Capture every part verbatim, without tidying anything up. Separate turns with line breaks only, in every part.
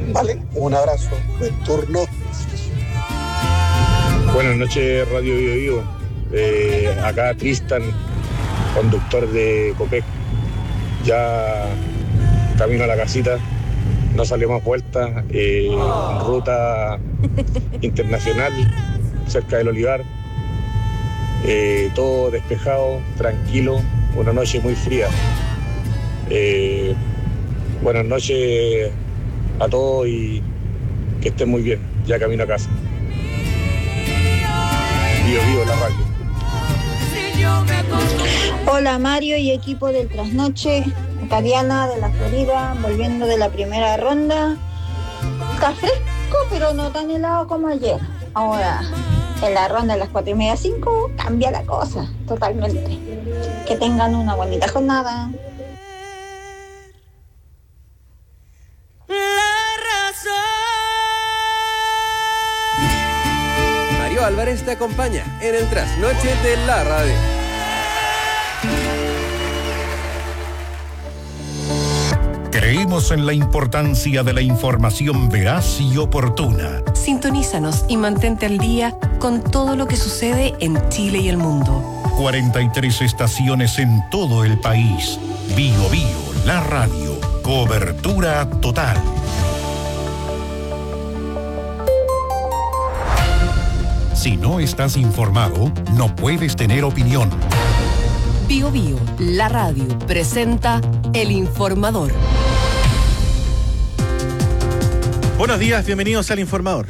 Vale, un abrazo, buen turno.
Buenas noches, Radio Bio Bio. Eh, acá Tristan, conductor de Copec. Ya camino a la casita, no salió más vueltas. Eh, ruta internacional, cerca del Olivar. Eh, todo despejado, tranquilo, una noche muy fría. Eh, buenas noches a todos y que estén muy bien. Ya camino a casa. Bio Bio, la radio.
Hola Mario y equipo del Trasnoche, Diana de la Florida, volviendo de la primera ronda. Está fresco, pero no tan helado como ayer. Ahora, en la ronda de las cuatro y media, cinco, cambia la cosa totalmente. Que tengan una bonita jornada.
Mario Álvarez te acompaña en el Trasnoche de la radio.
Creemos en la importancia de la información veraz y oportuna.
Sintonízanos y mantente al día con todo lo que sucede en Chile y el mundo.
cuarenta y tres estaciones en todo el país. Bio Bio, la radio. Cobertura total. Si no estás informado, no puedes tener opinión.
Bio Bio, la radio, presenta El Informador.
Buenos días, bienvenidos al Informador.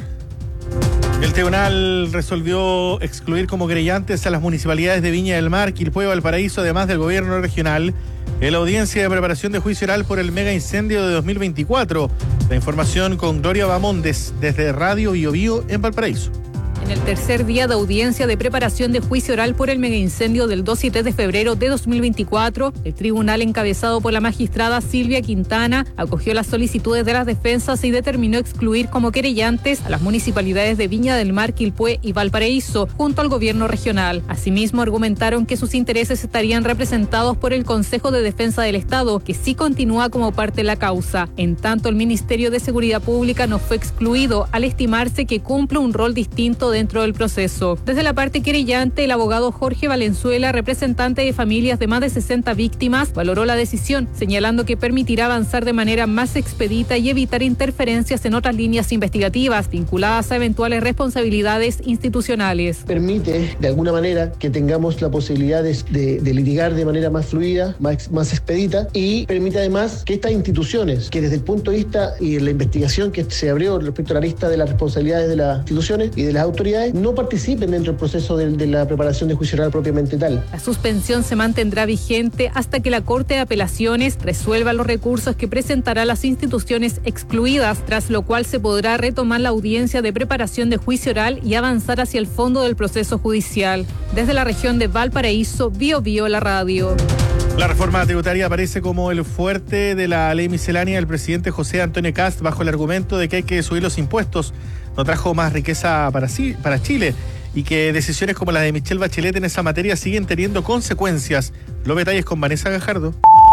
El tribunal resolvió excluir como querellantes a las municipalidades de Viña del Mar, Quilpué y Valparaíso, además del gobierno regional, en la audiencia de preparación de juicio oral por el mega incendio de dos mil veinticuatro. La información con Gloria Bamondes, desde Radio Bio Bio en Valparaíso.
En el tercer día de audiencia de preparación de juicio oral por el megaincendio del dos y tres de febrero de dos mil veinticuatro, el tribunal encabezado por la magistrada Silvia Quintana acogió las solicitudes de las defensas y determinó excluir como querellantes a las municipalidades de Viña del Mar, Quilpué y Valparaíso, junto al gobierno regional. Asimismo, argumentaron que sus intereses estarían representados por el Consejo de Defensa del Estado, que sí continúa como parte de la causa. En tanto, el Ministerio de Seguridad Pública no fue excluido, al estimarse que cumple un rol distinto dentro del proceso. Desde la parte querellante, el abogado Jorge Valenzuela, representante de familias de más de sesenta víctimas, valoró la decisión, señalando que permitirá avanzar de manera más expedita y evitar interferencias en otras líneas investigativas vinculadas a eventuales responsabilidades institucionales.
Permite, de alguna manera, que tengamos la posibilidad de, de, de litigar de manera más fluida, más, más expedita, y permite además que estas instituciones, que desde el punto de vista y la investigación que se abrió respecto a la lista de las responsabilidades de las instituciones y de las autoridades, no participen dentro del proceso de, de la preparación de juicio oral propiamente tal.
La suspensión se mantendrá vigente hasta que la Corte de Apelaciones resuelva los recursos que presentará las instituciones excluidas, tras lo cual se podrá retomar la audiencia de preparación de juicio oral y avanzar hacia el fondo del proceso judicial. Desde la región de Valparaíso, Bio Bio, la radio.
La reforma tributaria aparece como el fuerte de la ley miscelánea del presidente José Antonio Kast, bajo el argumento de que hay que subir los impuestos. No trajo más riqueza para, sí, para Chile y que decisiones como la de Michelle Bachelet en esa materia siguen teniendo consecuencias. Los detalles con Vanessa Gajardo.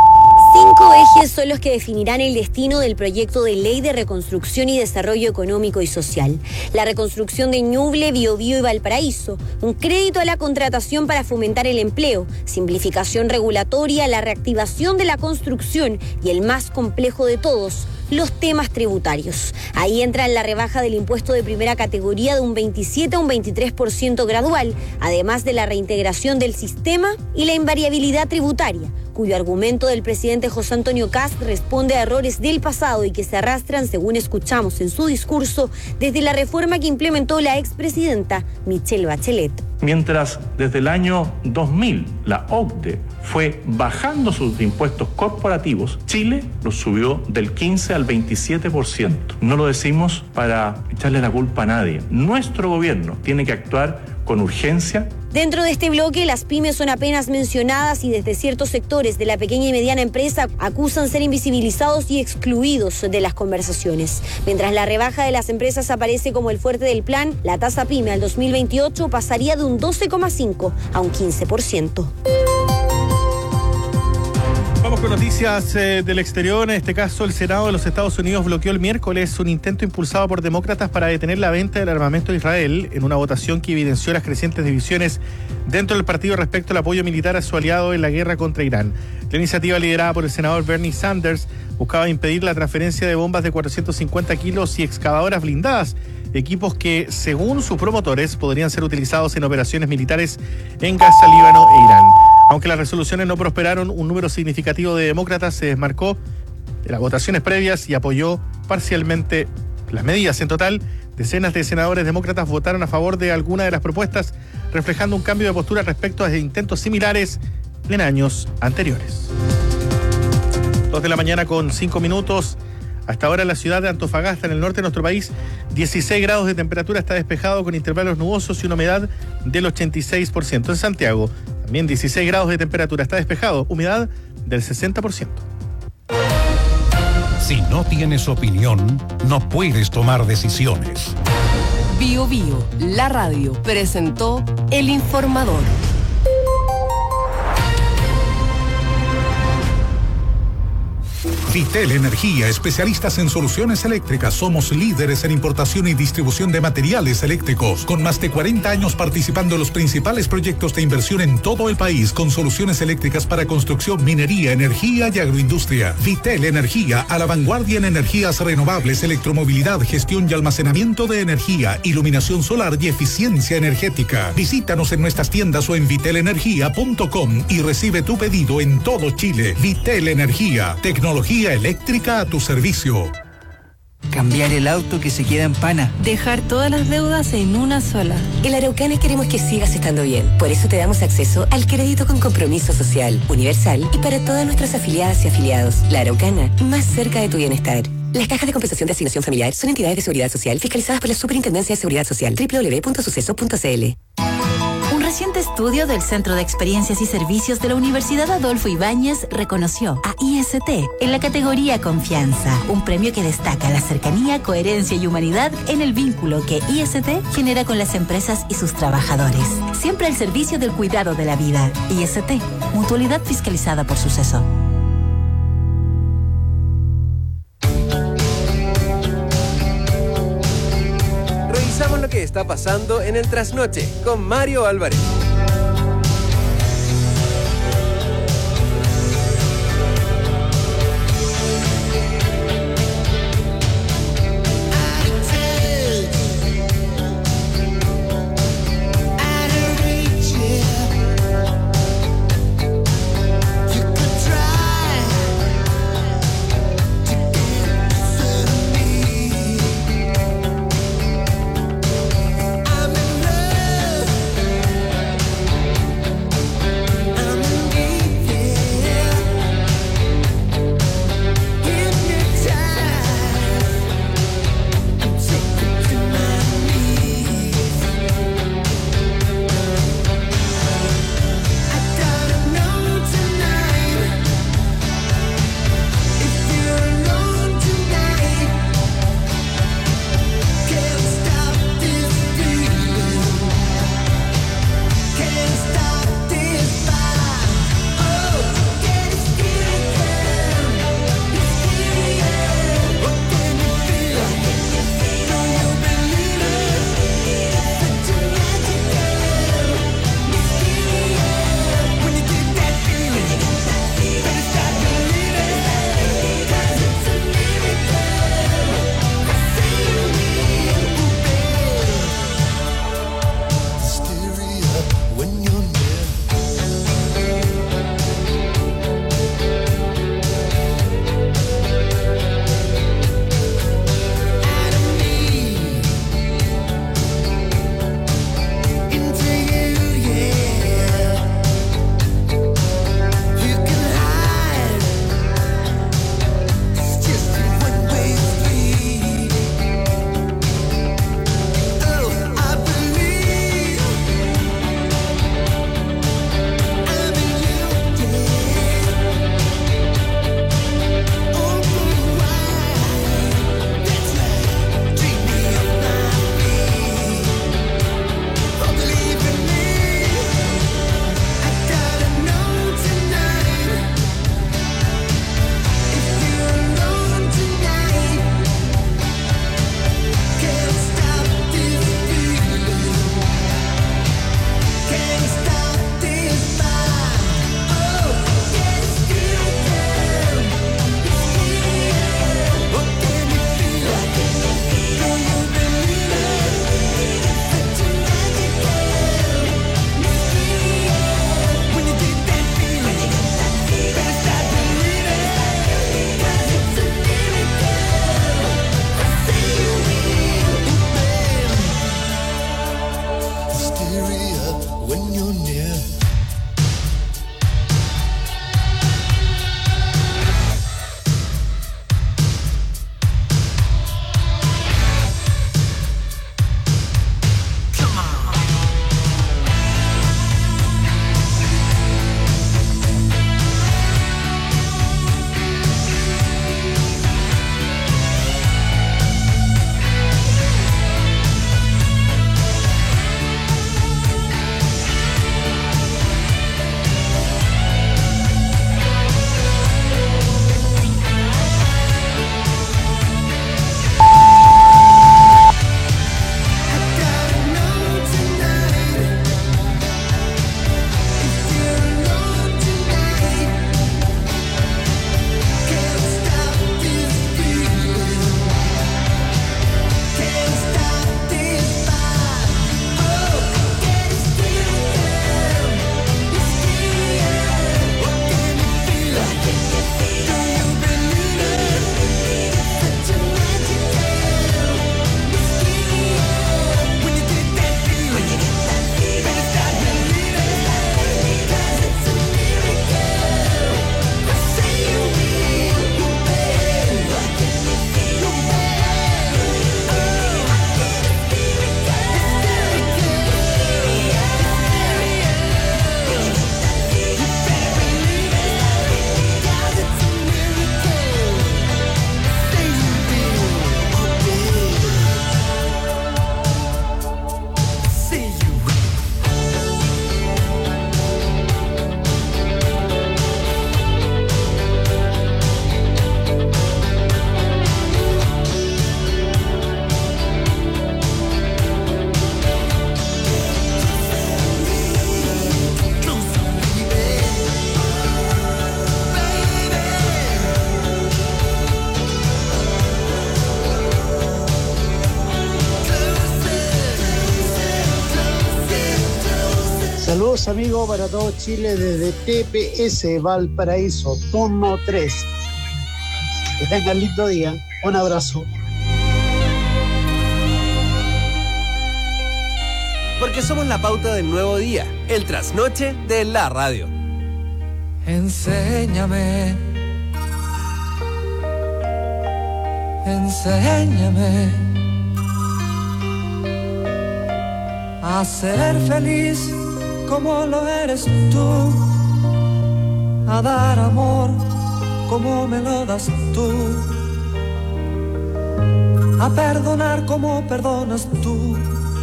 Cinco ejes son los que definirán el destino del proyecto de ley de reconstrucción y desarrollo económico y social. La reconstrucción de Ñuble, Biobío y Valparaíso, un crédito a la contratación para fomentar el empleo, simplificación regulatoria, la reactivación de la construcción y el más complejo de todos, los temas tributarios. Ahí entra la rebaja del impuesto de primera categoría de un veintisiete a un veintitrés por ciento gradual, además de la reintegración del sistema y la invariabilidad tributaria, cuyo argumento del presidente José Antonio Kast responde a errores del pasado y que se arrastran, según escuchamos en su discurso, desde la reforma que implementó la expresidenta Michelle Bachelet.
Mientras desde el año dos mil la O C D E fue bajando sus impuestos corporativos, Chile los subió del quince al veintisiete por ciento. No lo decimos para echarle la culpa a nadie. Nuestro gobierno tiene que actuar con urgencia.
Dentro de este bloque, las pymes son apenas mencionadas y desde ciertos sectores de la pequeña y mediana empresa acusan ser invisibilizados y excluidos de las conversaciones. Mientras la rebaja de las empresas aparece como el fuerte del plan, la tasa pyme al dos mil veintiocho pasaría de un doce coma cinco a un quince por ciento.
Vamos con noticias eh, del exterior. En este caso, el Senado de los Estados Unidos bloqueó el miércoles un intento impulsado por demócratas para detener la venta del armamento de Israel en una votación que evidenció las crecientes divisiones dentro del partido respecto al apoyo militar a su aliado en la guerra contra Irán. La iniciativa, liderada por el senador Bernie Sanders, buscaba impedir la transferencia de bombas de cuatrocientos cincuenta kilos y excavadoras blindadas, equipos que, según sus promotores, podrían ser utilizados en operaciones militares en Gaza, Líbano e Irán. Aunque las resoluciones no prosperaron, un número significativo de demócratas se desmarcó de las votaciones previas y apoyó parcialmente las medidas. En total, decenas de senadores demócratas votaron a favor de alguna de las propuestas, reflejando un cambio de postura respecto a intentos similares en años anteriores. Dos de la mañana con cinco minutos. Hasta ahora en la ciudad de Antofagasta, en el norte de nuestro país, dieciséis grados de temperatura, está despejado con intervalos nubosos y una humedad del ochenta y seis por ciento. En Santiago, también dieciséis grados de temperatura, está despejado, humedad del sesenta por ciento.
Si no tienes opinión, no puedes tomar decisiones.
Bio Bio, la radio, presentó El Informador.
Vitel Energía, especialistas en soluciones eléctricas. Somos líderes en importación y distribución de materiales eléctricos, con más de cuarenta años participando en los principales proyectos de inversión en todo el país, con soluciones eléctricas para construcción, minería, energía y agroindustria. Vitel Energía, a la vanguardia en energías renovables, electromovilidad, gestión y almacenamiento de energía, iluminación solar y eficiencia energética. Visítanos en nuestras tiendas o en vitel energía punto com y recibe tu pedido en todo Chile. Vitel Energía, tecnología eléctrica a tu servicio.
Cambiar el auto que se queda en pana.
Dejar todas las deudas en una sola.
En Araucana queremos que sigas estando bien. Por eso te damos acceso al crédito con compromiso social, universal y para todas nuestras afiliadas y afiliados. La Araucana, más cerca de tu bienestar. Las cajas de compensación de asignación familiar son entidades de seguridad social fiscalizadas por la Superintendencia de Seguridad Social. doble u doble u doble u punto suceso punto c l.
Un reciente estudio del Centro de Experiencias y Servicios de la Universidad Adolfo Ibáñez reconoció a I S T en la categoría Confianza, un premio que destaca la cercanía, coherencia y humanidad en el vínculo que I S T genera con las empresas y sus trabajadores. Siempre al servicio del cuidado de la vida. I S T, mutualidad fiscalizada por Suceso.
Revisamos lo que está pasando en el Trasnoche con Mario Álvarez.
Saludos amigos para todo Chile desde T P S Valparaíso, turno tres. Que tengan lindo día. Un abrazo.
Porque somos la pauta del nuevo día, el trasnoche de la radio.
Enséñame, enséñame a ser feliz como lo eres tú, a dar amor como me lo das tú, a perdonar como perdonas tú,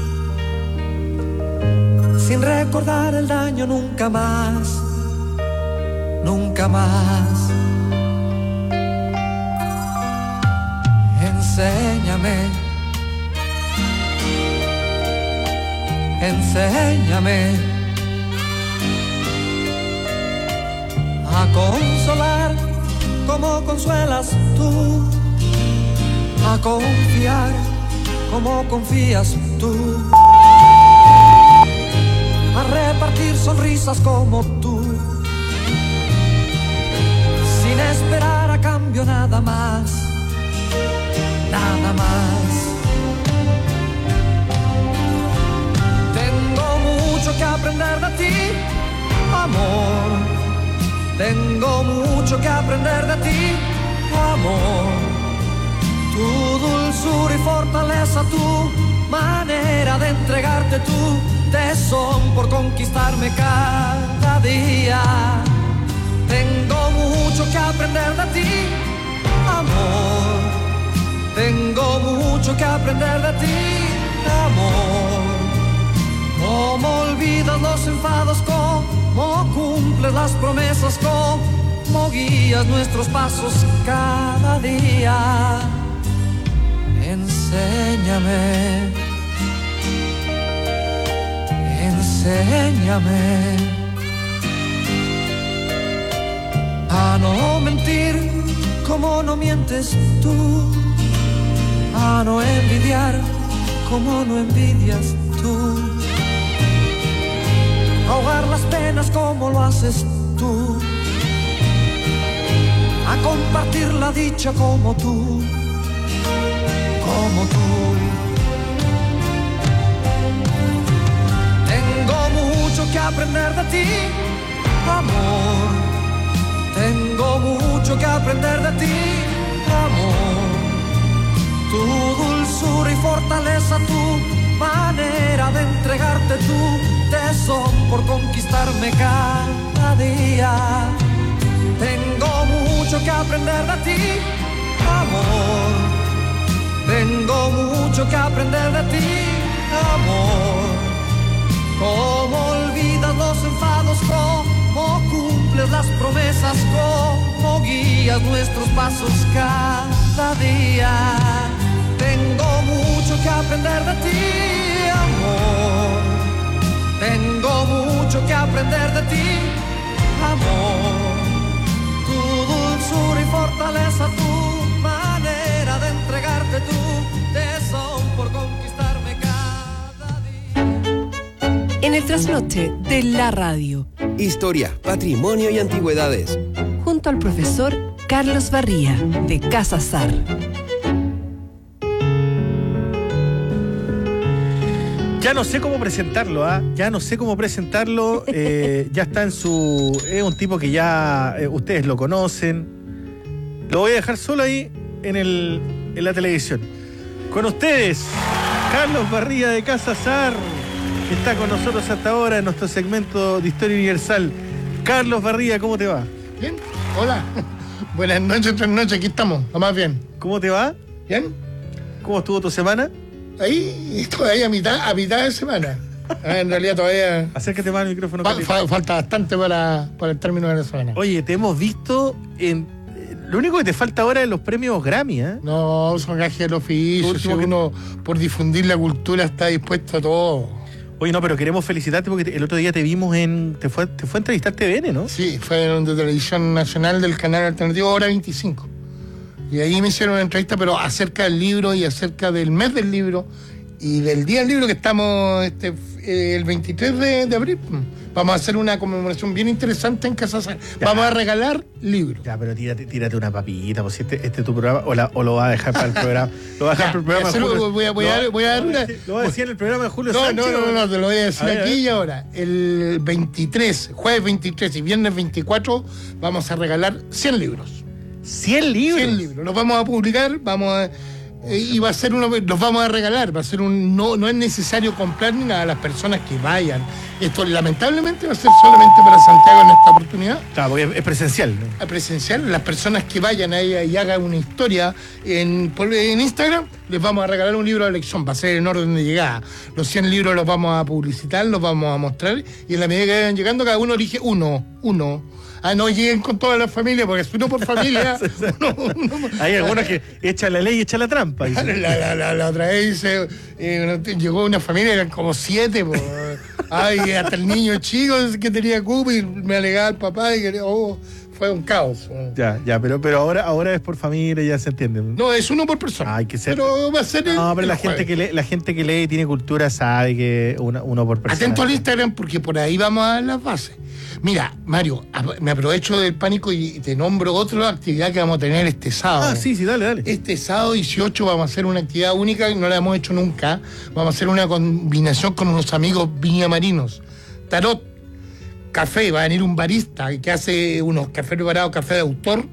sin recordar el daño nunca más, nunca más. Enséñame, enséñame a consolar como consuelas tú, a confiar como confías tú, a repartir sonrisas como tú, sin esperar a cambio nada más, nada más. Tengo mucho que aprender de ti, amor. Tengo mucho que aprender de ti, amor. Tu dulzura y fortaleza, tu manera de entregarte, tu tesón por conquistarme cada día. Tengo mucho que aprender de ti, amor. Tengo mucho que aprender de ti, amor. Cómo olvidas los enfados, cómo cumples las promesas, cómo guías nuestros pasos cada día. Enséñame, enséñame a no mentir como no mientes tú, a no envidiar como no envidias tú, ahogar las penas como lo haces tú, a compartir la dicha como tú, como tú. Tengo mucho que aprender de ti, amor. Tengo mucho que aprender de ti, amor. Tu dulzura y fortaleza, tu manera de entregarte, tu tesón por conquistarme cada día. Tengo mucho que aprender de ti, amor. Tengo mucho que aprender de ti, amor. Cómo olvidas los enfados, cómo cumples las promesas, cómo guías nuestros pasos cada día. Tengo mucho que aprender de ti, amor. Tengo mucho que aprender de ti, amor. Tu dulzura y fortaleza, tu manera de entregarte, tu tesón por conquistarme cada día.
En el trasnoche de la radio.
Historia, patrimonio y antigüedades.
Junto al profesor Carlos Barría, de Casa Sar.
Ya no sé cómo presentarlo, ¿ah? ¿eh? Ya no sé cómo presentarlo. Eh, ya está en su... Es un tipo que ya eh, ustedes lo conocen. Lo voy a dejar solo ahí en, el, en la televisión. Con ustedes, Carlos Barría de Casa Sar, que está con nosotros hasta ahora en nuestro segmento de Historia Universal. Carlos Barría, ¿cómo te va?
Bien, hola. Buenas noches, tres noches, aquí estamos, lo más bien.
¿Cómo te va?
Bien.
¿Cómo estuvo tu semana?
Ahí estoy ahí a mitad, a mitad de semana. Ah, en realidad todavía...
Acércate más al micrófono.
Fa, fa, falta bastante para, para el término de la semana.
Oye, te hemos visto en... Lo único que te falta ahora es los premios Grammy, ¿eh?
No, son gajes del oficio. Si uno, por difundir la cultura, está dispuesto a todo.
Oye, no, pero queremos felicitarte porque el otro día te vimos en... Te fue, te fue a entrevistar T V N, ¿no?
Sí, fue en de televisión nacional del canal alternativo Hora veinticinco. Y ahí me hicieron una entrevista, pero acerca del libro y acerca del mes del libro Y del Día del Libro que estamos este, eh, el veintitrés de abril, vamos a hacer una conmemoración bien interesante en Casa Sal. Vamos a regalar libros.
Ya, pero tírate, tírate una papita, pues este, este es tu programa, o, la, o lo vas a dejar para el programa. Lo vas a dejar para el programa de Julio.
Voy a, voy a, voy a dar una.
¿Lo vas a decir en el programa de Julio
no,
Sánchez?
No, no, no, no, te lo voy a decir
a ver,
aquí y ahora. El veintitrés, jueves veintitrés y viernes veinticuatro, vamos a regalar cien libros.
¿cien libros?
cien libros. Los vamos a publicar, vamos a. Eh, y va a ser uno, los vamos a regalar, va a ser un, no, no es necesario comprar ni nada a las personas que vayan. Esto lamentablemente va a ser solamente para Santiago en esta oportunidad.
Claro, porque es, es presencial, ¿no?
Es presencial, las personas que vayan ahí y hagan una historia en, en Instagram, les vamos a regalar un libro de elección, va a ser en orden de llegada. Los cien libros los vamos a publicitar, los vamos a mostrar, y en la medida que vayan llegando, cada uno elige uno, uno. Ah, no lleguen con toda la familia, porque es uno por familia. uno, uno,
Hay algunos que echan la ley y echan la trampa.
La, la, la, la otra vez dice, eh, llegó una familia, eran como siete. Po. Ay, hasta el niño chico que tenía cupo y me alegaba al papá y que oh, fue un caos.
Ya, ya, pero, pero ahora, ahora es por familia, ya se entiende.
No, es uno por persona.
Hay que ser.
Pero va a ser el,
No, pero
el
la
jueves.
gente que lee, la gente que lee y tiene cultura sabe que una, uno por persona.
Atento al Instagram porque por ahí vamos a las bases. Mira, Mario, me aprovecho del pánico y te nombro otra actividad que vamos a tener este sábado.
Ah, sí, sí, dale, dale.
Este sábado dieciocho vamos a hacer una actividad única que no la hemos hecho nunca. Vamos a hacer una combinación con unos amigos viñamarinos. Tarot, café, va a venir un barista que hace unos cafés preparados, café de autor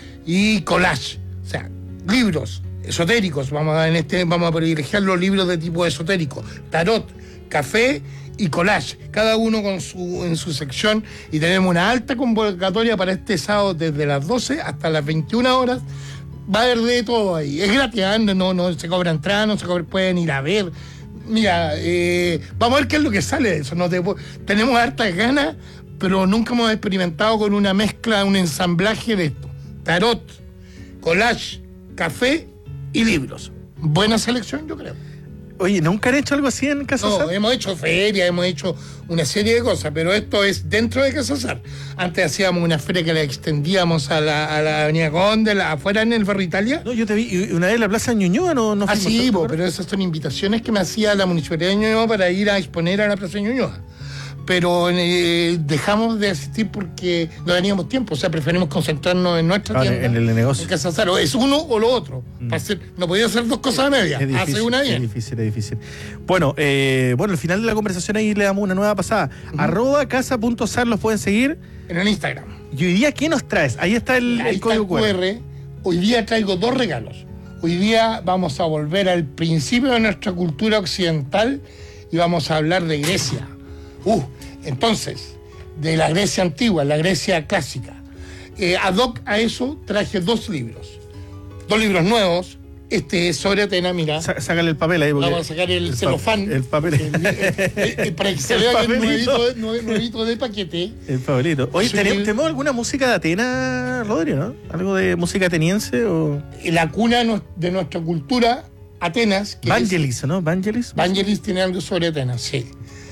y collage. O sea, libros esotéricos. Vamos a, en este, vamos a privilegiar los libros de tipo esotérico. Tarot, café y collage, cada uno con su, en su sección, y tenemos una alta convocatoria para este sábado desde las doce hasta las veintiuna horas. Va a haber de todo ahí, es gratis, no, no se cobra entrada, no se cobra, pueden ir a ver. Mira, eh, vamos a ver qué es lo que sale de eso. No te, tenemos hartas ganas, pero nunca hemos experimentado con una mezcla, un ensamblaje de esto. Tarot, collage, café y libros. Buena selección, yo creo.
Oye, ¿nunca han hecho algo así en Casa
No,
Sar?
hemos hecho feria, hemos hecho una serie de cosas, pero esto es dentro de Casa Sar. Antes hacíamos una feria que la extendíamos a la, a la Avenida Conde, la, afuera en el Barrio Italia.
No, yo te vi una vez en la Plaza Ñuñoa, ¿no? no
ah, sí,
bo,
pero esas son invitaciones que me hacía la Municipalidad de Ñuñoa para ir a exponer a la Plaza Ñuñoa. Pero eh, dejamos de asistir porque no teníamos tiempo, o sea, preferimos concentrarnos en nuestra
ah,
tienda.
En el negocio.
En Casa Sar, o es uno o lo otro.
Mm.
Para hacer, no podía hacer dos cosas a media,
es difícil,
hace una bien.
Es difícil, es difícil. Bueno, eh, bueno, al final de la conversación ahí le damos una nueva pasada. Uh-huh. Arroba casa.sar, los pueden seguir.
En el Instagram.
Y hoy día, ¿qué nos traes? Ahí está el,
ahí
el código
Q R. Hoy día traigo dos regalos. Hoy día vamos a volver al principio de nuestra cultura occidental y vamos a hablar de Grecia. Uh, entonces, de la Grecia antigua, la Grecia clásica. Eh, ad hoc a eso traje dos libros. Dos libros nuevos. Este es sobre Atenas, mira.
Sá, sácale el papel ahí.
Vamos a sacar el, el celofán.
Pa, el papel.
El, el, el, para que se vea que es nuevito, nuevito de paquete.
El papelito. Oye, ¿tenemos, ¿tenemos alguna música de Atenas, Rodri, no? ¿Algo de música ateniense o...?
La cuna de nuestra cultura, Atenas. Que
Vangelis, es, ¿no? Vangelis.
Vangelis tiene algo sobre Atenas, sí.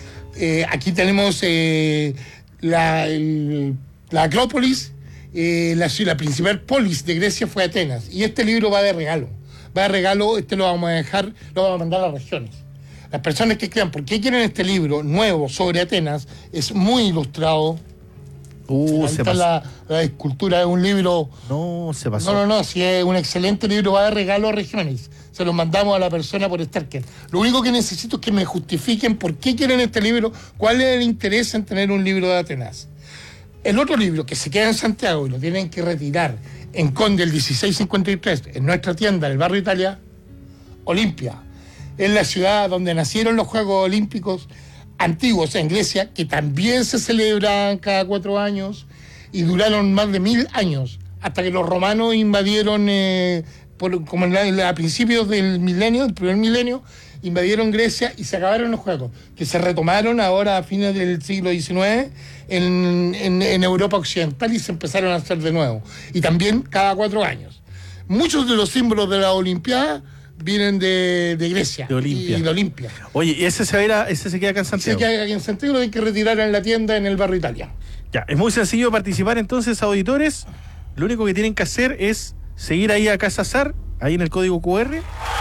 Eh, aquí tenemos eh, la, el, la Acrópolis, eh, la, la principal polis de Grecia fue Atenas. Y este libro va de regalo. Va de regalo, este lo vamos a dejar, lo vamos a mandar a las regiones. Las personas que crean, ¿por qué quieren este libro nuevo sobre Atenas? Es muy ilustrado.
Uh,
Ahí
se
está
pasó.
La, la escultura, es un libro...
No, se pasó.
No, no, no, sí, es un excelente libro, va de regalo a regiones. Se lo mandamos a la persona por Starker. Lo único que necesito es que me justifiquen por qué quieren este libro, cuál es el interés en tener un libro de Atenas. El otro libro que se queda en Santiago y lo tienen que retirar en Conde el dieciséis cincuenta y tres, en nuestra tienda, en el Barrio Italia, Olimpia. Es la ciudad donde nacieron los Juegos Olímpicos antiguos en Grecia, que también se celebran cada cuatro años y duraron más de mil años, hasta que los romanos invadieron, eh, por, como en la, a principios del milenio, del primer milenio, invadieron Grecia y se acabaron los Juegos, que se retomaron ahora a fines del siglo diecinueve en, en, en Europa Occidental y se empezaron a hacer de nuevo. Y también cada cuatro años. Muchos de los símbolos de la Olimpiada vienen de, de Grecia
de Olimpia.
y de Olimpia.
Oye, ¿y ese se, va a ir a, ese se queda acá en Santiago?
Se queda aquí en Santiago, lo hay que retirar en la tienda en el Barrio Italia.
Ya, es muy sencillo participar entonces, auditores. Lo único que tienen que hacer es seguir ahí a Casa Sar, ahí en el código Q R,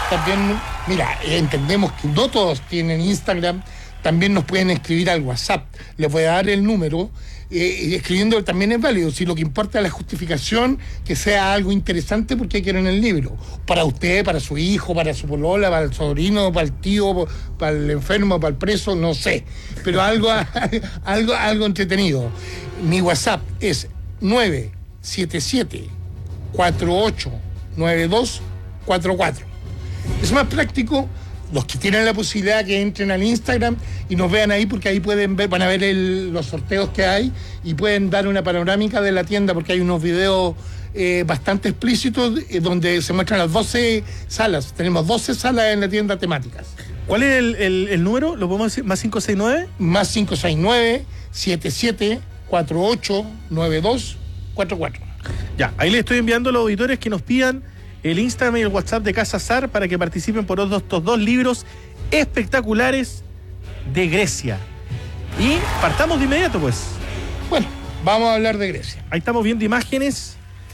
también, mira, entendemos que no todos tienen Instagram, también nos pueden escribir al WhatsApp. Les voy a dar el número, eh, escribiendo también es válido. Si lo que importa es la justificación, que sea algo interesante porque quieren el libro. Para usted, para su hijo, para su polola, para el sobrino, para el tío, para el enfermo, para el preso, no sé. Pero algo, algo, algo entretenido. Mi WhatsApp es nueve siete siete cuatro ocho nueve dos cuatro cuatro. Es más práctico. Los que tienen la posibilidad que entren al Instagram y nos vean ahí, porque ahí pueden ver, van a ver el, los sorteos que hay y pueden dar una panorámica de la tienda, porque hay unos videos eh, bastante explícitos eh, donde se muestran las doce salas. Tenemos doce salas en la tienda temáticas.
¿Cuál es el, el, el número? ¿Lo podemos decir? ¿Más cinco seis nueve?
Más cinco seis nueve siete siete cuatro ocho nueve dos cuatro cuatro.
Ya, ahí le estoy enviando a los auditores que nos pidan el Instagram y el WhatsApp de Casa Sar para que participen por estos dos libros espectaculares de Grecia. Y partamos de inmediato, pues.
Bueno, vamos a hablar de Grecia.
Ahí estamos viendo imágenes.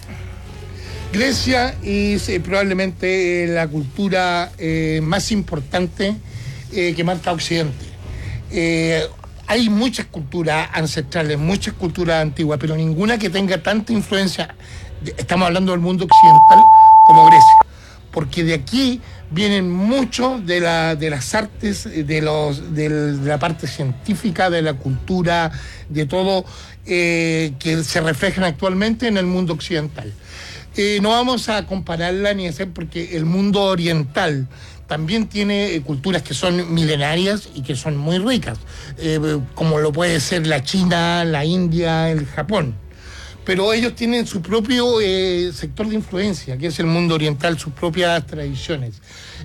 Grecia es eh, probablemente eh, la cultura eh, más importante eh, que marca Occidente. Eh, hay muchas culturas ancestrales, muchas culturas antiguas, pero ninguna que tenga tanta influencia, estamos hablando del mundo occidental, como Grecia, porque de aquí vienen muchos de, la, de las artes, de, los, de la parte científica, de la cultura, de todo eh, que se reflejan actualmente en el mundo occidental. Eh, no vamos a compararla ni hacer, porque el mundo oriental también tiene eh, culturas que son milenarias y que son muy ricas, eh, como lo puede ser la China, la India, el Japón. Pero ellos tienen su propio eh, sector de influencia, que es el mundo oriental, sus propias tradiciones.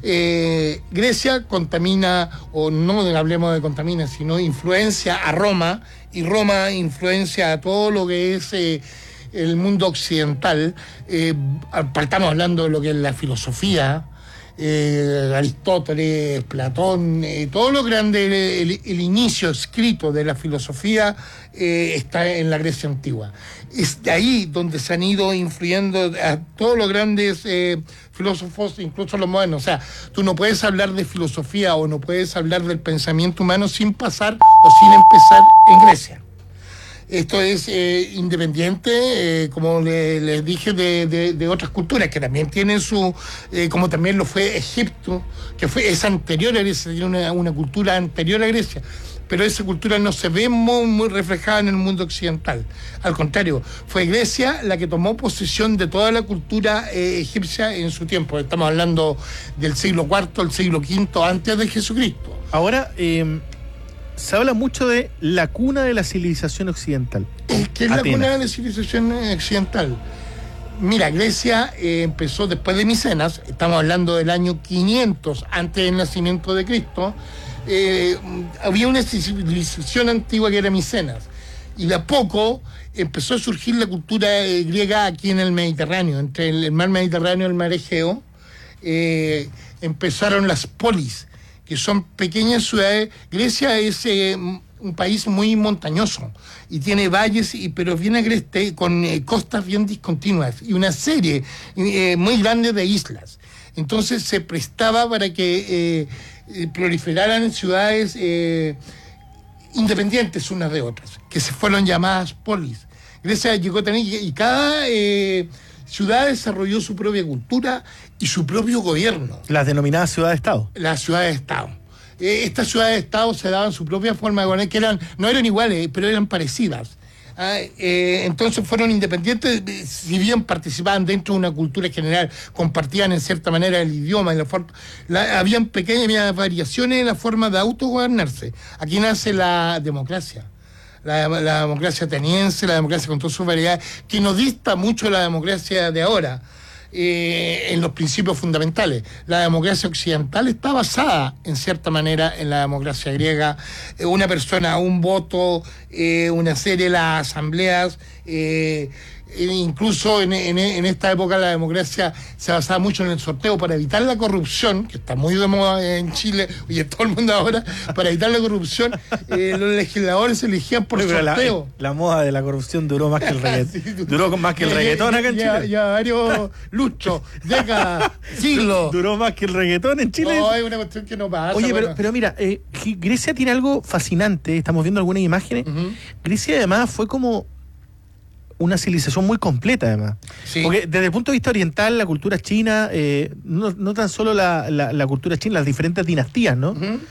Eh, Grecia contamina, o no hablemos de contamina, sino influencia a Roma, y Roma influencia a todo lo que es eh, el mundo occidental. Eh, partamos hablando de lo que es la filosofía, eh, Aristóteles, Platón, eh, todo lo grande, el, el inicio escrito de la filosofía eh, está en la Grecia antigua. Es de ahí donde se han ido influyendo a todos los grandes eh, filósofos, incluso los modernos. O sea, tú no puedes hablar de filosofía o no puedes hablar del pensamiento humano sin pasar o sin empezar en Grecia. Esto es eh, independiente, eh, como les le dije, de, de, de otras culturas que también tienen su, eh, como también lo fue Egipto, que fue es anterior a Grecia, tiene una, una cultura anterior a Grecia, pero esa cultura no se ve muy, muy reflejada en el mundo occidental. Al contrario, fue Grecia la que tomó posesión de toda la cultura eh, egipcia en su tiempo. Estamos hablando del siglo cuarto, el siglo quinto antes de Jesucristo.
Ahora, eh... se habla mucho de la cuna de la civilización occidental.
¿Qué es la cuna de la civilización occidental? Mira, Grecia eh, empezó después de Micenas, estamos hablando del año quinientos antes del nacimiento de Cristo. Eh, había una civilización antigua que era Micenas, y de a poco empezó a surgir la cultura eh, griega aquí en el Mediterráneo, entre el, el mar Mediterráneo y el mar Egeo. Eh, empezaron las polis, que son pequeñas ciudades. Grecia es eh, un país muy montañoso y tiene valles, y, pero bien agreste, con eh, costas bien discontinuas y una serie eh, muy grande de islas. Entonces se prestaba para que eh, proliferaran ciudades eh, independientes unas de otras, que se fueron llamadas polis. Grecia llegó a tener, y cada eh, ciudad desarrolló su propia cultura y su propio gobierno.
Las denominadas ciudades-estado.
Las ciudades-estado. Eh, estas ciudades-estado se daban su propia forma de gobernar, que eran, no eran iguales, pero eran parecidas. Ah, eh, entonces fueron independientes, si bien participaban dentro de una cultura general, compartían en cierta manera el idioma, y la forma, la, habían pequeñas variaciones en la forma de autogobernarse. Aquí nace la democracia. La, la democracia ateniense, la democracia con todas sus variedades, que no dista mucho de la democracia de ahora. Eh, en los principios fundamentales. La democracia occidental está basada en cierta manera en la democracia griega. Eh, una persona, un voto, eh, una serie de las asambleas, eh, Eh, incluso en, en, en esta época la democracia se basaba mucho en el sorteo para evitar la corrupción, que está muy de moda en Chile y en todo el mundo ahora. Para evitar la corrupción, eh, los legisladores se elegían por
Pero
sorteo.
La, la moda de la corrupción duró más que el reggaetón. Sí, duró más que el reggaetón acá en
ya,
Chile.
Ya varios lustros, décadas, siglos.
Duró más que el reggaetón en Chile.
No, es una cuestión que no pasa.
Oye, pero,
bueno.
pero mira, eh, Grecia tiene algo fascinante. Estamos viendo algunas imágenes. Uh-huh. Grecia además fue como una civilización muy completa, además. Sí. Porque desde el punto de vista oriental, la cultura china, eh, no, no tan solo la, la, la cultura china, las diferentes dinastías, ¿no? Uh-huh.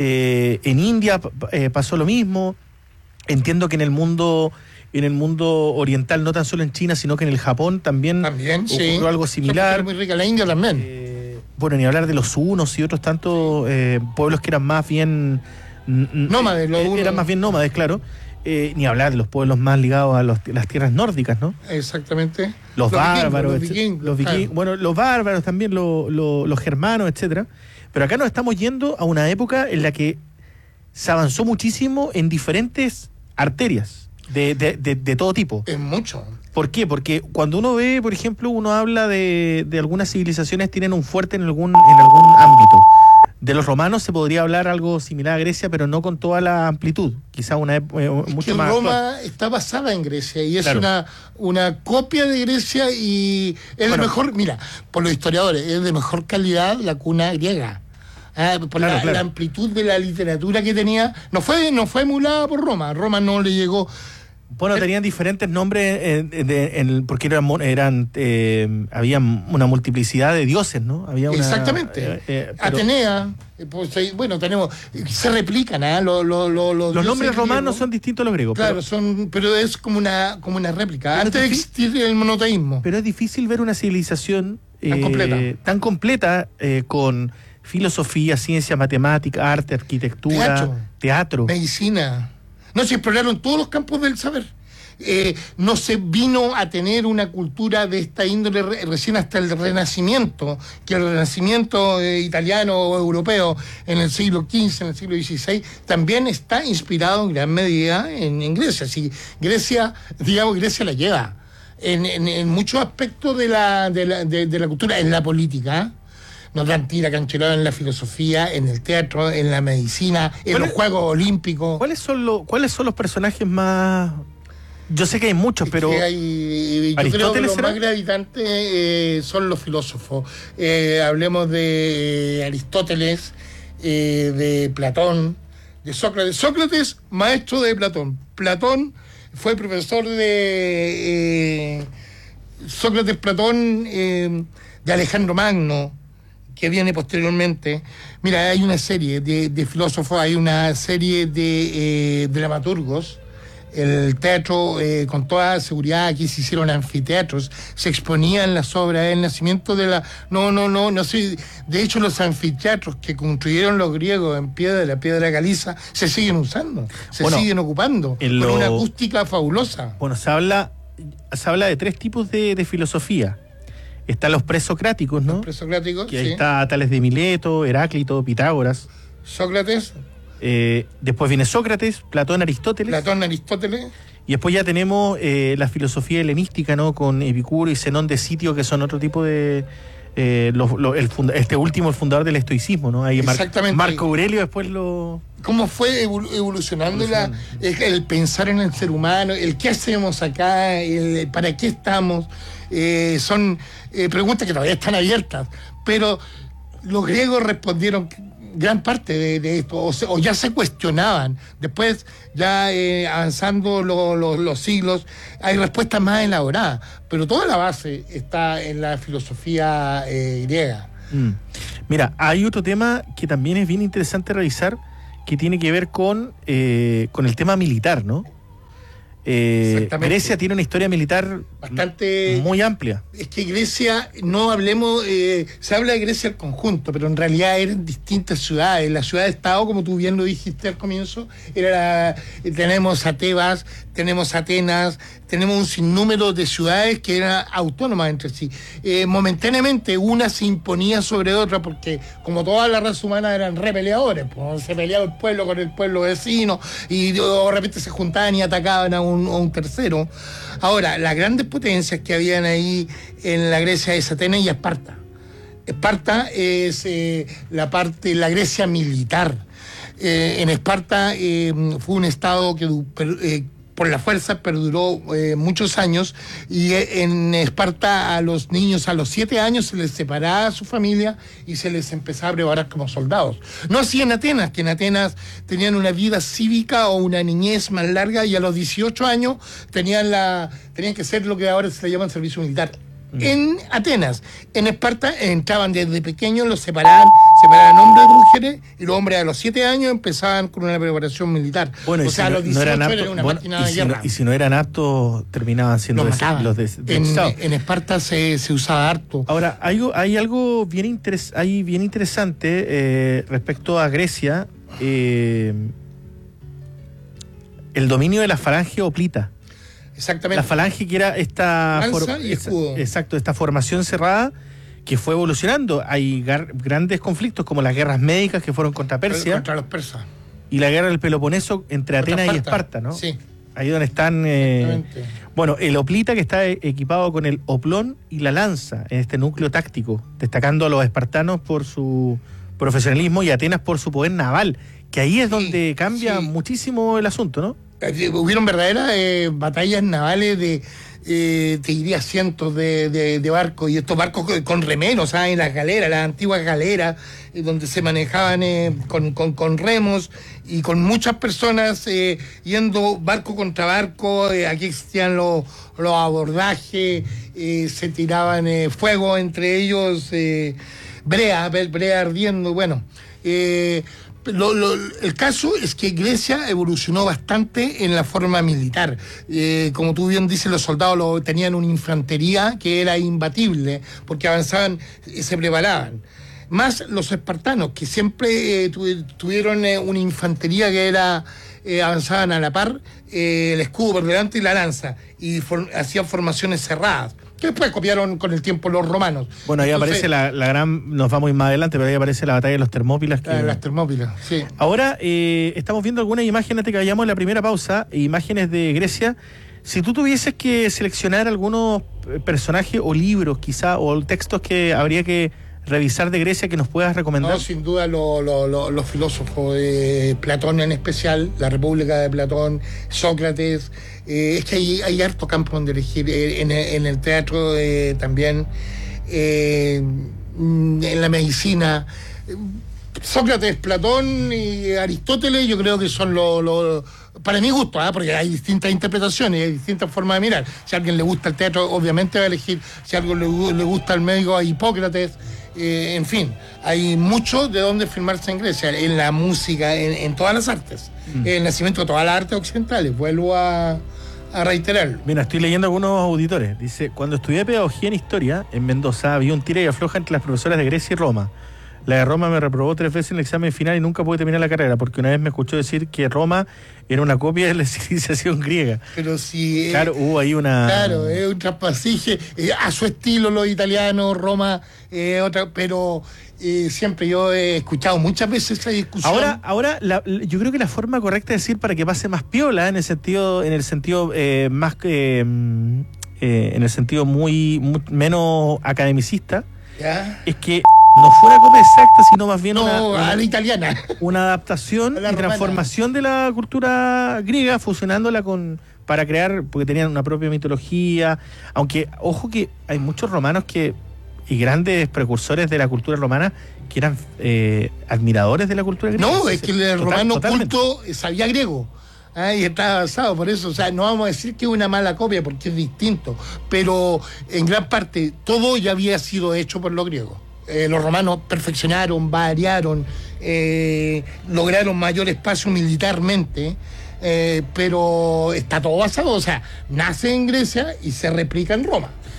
Eh, en India eh, pasó lo mismo. Entiendo que en el mundo en el mundo oriental, no tan solo en China, sino que en el Japón también,
también
ocurrió
sí.
algo similar.
Muy rica, la India también.
Eh, bueno, ni hablar de los hunos y otros tantos eh, pueblos que eran más bien...
Nómades. Los
eran más bien nómades, claro. Eh, ni hablar de los pueblos más ligados a los, las tierras nórdicas, ¿no?
Exactamente.
Los, los bárbaros,
vikingos, los vikingos,
los vikingos, claro. Bueno, los bárbaros también, lo, lo, los germanos, etcétera. Pero acá nos estamos yendo a una época en la que se avanzó muchísimo en diferentes arterias de, de, de, de todo tipo.
Es mucho.
¿Por qué? Porque cuando uno ve, por ejemplo, uno habla de, de algunas civilizaciones tienen un fuerte en algún, en algún ámbito. De los romanos se podría hablar algo similar a Grecia, pero no con toda la amplitud. Quizá una eh, mucho
que
más.
Roma actual. Está basada en Grecia y es
claro.
una, una copia de Grecia y es bueno, de mejor, mira, por los historiadores, es de mejor calidad la cuna griega. Ah, por claro, la, claro. la amplitud de la literatura que tenía. No fue, no fue emulada por Roma. Roma no le llegó.
Bueno, tenían diferentes nombres en, en, en, porque eran, eran eh, había una multiplicidad de dioses, ¿no? Había una,
exactamente.
Eh, eh, pero,
Atenea, pues, bueno, tenemos, se replican, ¿eh? Lo, lo, lo, los
los nombres romanos
griegos
son distintos a los griegos.
Claro,
pero,
son, pero es como una, como una réplica. Antes de existir el monoteísmo.
Pero es difícil ver una civilización
tan
eh,
completa,
tan completa eh, con filosofía, ciencia, matemática, arte, arquitectura,
teatro,
teatro.
medicina. No, se exploraron todos los campos del saber. Eh, no se vino a tener una cultura de esta índole re, recién hasta el Renacimiento, que el Renacimiento eh, italiano o europeo en el siglo quince, en el siglo dieciséis, también está inspirado en gran medida en, en Grecia. Así, Grecia, digamos, Grecia la lleva en, en, en muchos aspectos de la, de, la, de, de la cultura, en la política. Nos dan tira cancelada en la filosofía, en el teatro, en la medicina, en los Juegos Olímpicos.
¿Cuáles son, lo, ¿Cuáles son los personajes más...? Yo sé que hay muchos, pero...
Es que hay, yo creo que los será? más gravitantes eh, son los filósofos. Eh, hablemos de Aristóteles, eh, de Platón, de Sócrates. Sócrates, maestro de Platón. Platón fue profesor de... Eh, Sócrates, Platón, eh, de Alejandro Magno, que viene posteriormente. Mira, hay una serie de, de filósofos, hay una serie de eh, dramaturgos. El teatro, eh, con toda seguridad, aquí se hicieron anfiteatros, se exponían las obras, el nacimiento de la... No, no, no, no sé. De hecho, los anfiteatros que construyeron los griegos en piedra, la piedra caliza, se siguen usando, se bueno, siguen ocupando, con lo... una acústica fabulosa.
Bueno, se habla, se habla de tres tipos de, de filosofía. Están los presocráticos, ¿no?
Los presocráticos,
que ahí
sí.
está Tales de Mileto, Heráclito, Pitágoras.
Sócrates.
Eh, después viene Sócrates, Platón, Aristóteles.
Platón, Aristóteles.
Y después ya tenemos eh, la filosofía helenística, ¿no? Con Epicuro y Zenón de Sitio, que son otro tipo de... Eh, lo, lo, el funda, este último, el fundador del estoicismo, ¿no? Ahí
Exactamente.
Mar, Marco Aurelio después lo...
¿Cómo fue evolucionando la, el, el pensar en el ser humano, el qué hacemos acá, el para qué estamos? Eh, son eh, preguntas que todavía están abiertas, pero los griegos respondieron gran parte de, de esto, o, se, o ya se cuestionaban. Después, ya eh, avanzando lo, lo, los siglos, hay respuestas más elaboradas, pero toda la base está en la filosofía eh, griega.
Mm. Mira, hay otro tema que también es bien interesante revisar, que tiene que ver con, eh, con el tema militar, ¿no? Eh, Grecia tiene una historia militar
bastante
muy amplia.
Es que Grecia, no hablemos, eh, se habla de Grecia al conjunto, pero en realidad eran distintas ciudades. La ciudad de Estado, como tú bien lo dijiste al comienzo, era, tenemos a Tebas, tenemos Atenas, tenemos un sinnúmero de ciudades que eran autónomas entre sí. Eh, momentáneamente una se imponía sobre otra porque como toda la raza humana eran repeleadores, pues, se peleaba el pueblo con el pueblo vecino y de repente se juntaban y atacaban a un, a un tercero. Ahora, las grandes potencias que habían ahí en la Grecia es Atenas y Esparta. Esparta es eh, la parte, la Grecia militar. Eh, en Esparta eh, fue un estado que eh, por la fuerza perduró eh, muchos años y eh, en Esparta a los niños a los siete años se les separaba a su familia y se les empezaba a preparar como soldados. No así en Atenas, que en Atenas tenían una vida cívica o una niñez más larga y a los dieciocho años tenían, la, tenían que ser lo que ahora se le llama servicio militar. En Atenas, en Esparta entraban desde pequeños, los separaban, separaban hombres de mujeres y los hombres a los siete años empezaban con una preparación militar.
Bueno,
o
y
sea,
si
a los
no, no
dieciocho
eran aptos,
era una
bueno,
máquina
y
de
si
guerra.
no, y si no eran aptos, terminaban siendo
Los
des,
mataban.
los des,
en,
desechados.
en Esparta se, se usaba harto.
Ahora, hay, hay algo bien, interes, hay bien interesante eh, respecto a Grecia, eh, el dominio de la falange hoplita.
Exactamente.
La falange que era esta,
Lanza y escudo.
Exacto, esta formación cerrada que fue evolucionando. Hay gar, grandes conflictos como las guerras médicas que fueron contra Persia.
Contra los persas.
Y la guerra del Peloponeso entre
Contra
Atenas
Esparta.
y Esparta, ¿no?
Sí.
Ahí donde están... Eh, bueno, el hoplita que está equipado con el oplón y la lanza en este núcleo táctico, destacando a los espartanos por su profesionalismo y Atenas por su poder naval, que ahí es donde cambia
sí.
muchísimo el asunto, ¿no?
Hubieron verdaderas eh, batallas navales de, eh, te diría, cientos de, de, de barcos, y estos barcos con, con remeros, ¿sabes? En las galeras, las antiguas galeras, eh, donde se manejaban eh, con, con, con remos y con muchas personas eh, yendo barco contra barco. Eh, aquí existían los, los abordajes, eh, se tiraban eh, fuego entre ellos, eh, brea, brea ardiendo, bueno. Eh, Lo, lo, el caso es que Grecia evolucionó bastante en la forma militar. Eh, como tú bien dices, los soldados lo, tenían una infantería que era imbatible, porque avanzaban y se preparaban. Más los espartanos, que siempre eh, tu, tuvieron eh, una infantería que era eh, avanzaban a la par, eh, el escudo por delante y la lanza, y for, hacían formaciones cerradas, que después copiaron con el tiempo los romanos.
Bueno, ahí
Entonces,
aparece la, la gran, nos vamos más adelante, pero ahí aparece la batalla de los Termópilas. Que...
La, las Termópilas, sí.
Ahora eh, estamos viendo algunas imágenes, antes que vayamos a la primera pausa, imágenes de Grecia. Si tú tuvieses que seleccionar algunos personajes o libros quizá, o textos que habría que revisar de Grecia que nos puedas recomendar.
No, sin duda lo, lo, lo, los filósofos, eh, Platón en especial, la República de Platón, Sócrates. Eh, es que hay, hay harto campo donde elegir, eh, en, en el teatro eh, también, eh, en la medicina. Sócrates, Platón y Aristóteles yo creo que son los... Lo, para mi gusto, ¿eh? Porque hay distintas interpretaciones, hay distintas formas de mirar. Si a alguien le gusta el teatro, obviamente va a elegir. Si a alguien le, le gusta el médico, a Hipócrates. Eh, en fin, hay mucho de dónde filmarse en Grecia, en la música, en, en todas las artes. Mm. El nacimiento de todas las artes occidentales, vuelvo a, a reiterarlo.
Mira, estoy leyendo algunos auditores. Dice, cuando estudié pedagogía en historia en Mendoza, había un tira y afloja entre las profesoras de Grecia y Roma. La de Roma me reprobó tres veces en el examen final y nunca pude terminar la carrera, porque una vez me escuchó decir que Roma era una copia de la civilización griega.
Pero si...
Claro,
eh,
hubo ahí una...
Claro, es un traspasije, eh, a su estilo los italianos, Roma, eh, otra, pero eh, siempre yo he escuchado muchas veces esa discusión.
Ahora, ahora la, yo creo que la forma correcta de decir para que pase más piola, en el sentido, en el sentido eh, más eh, eh, en el sentido muy, muy menos academicista,
¿ya?
Es que no fue una copia exacta, sino más bien
no,
una, una,
a la italiana.
Una adaptación y
romana.
transformación de la cultura griega, fusionándola con para crear, porque tenían una propia mitología, aunque, ojo que hay muchos romanos que y grandes precursores de la cultura romana que eran eh, admiradores de la cultura griega.
No, es que el Total, romano
totalmente.
culto sabía griego. Ah, y está avanzado, por eso, o sea, no vamos a decir que es una mala copia porque es distinto, pero en gran parte todo ya había sido hecho por los griegos. Eh, los romanos perfeccionaron, variaron, eh, lograron mayor espacio militarmente, eh, pero está todo basado, o sea, nace en Grecia y se replica en Roma.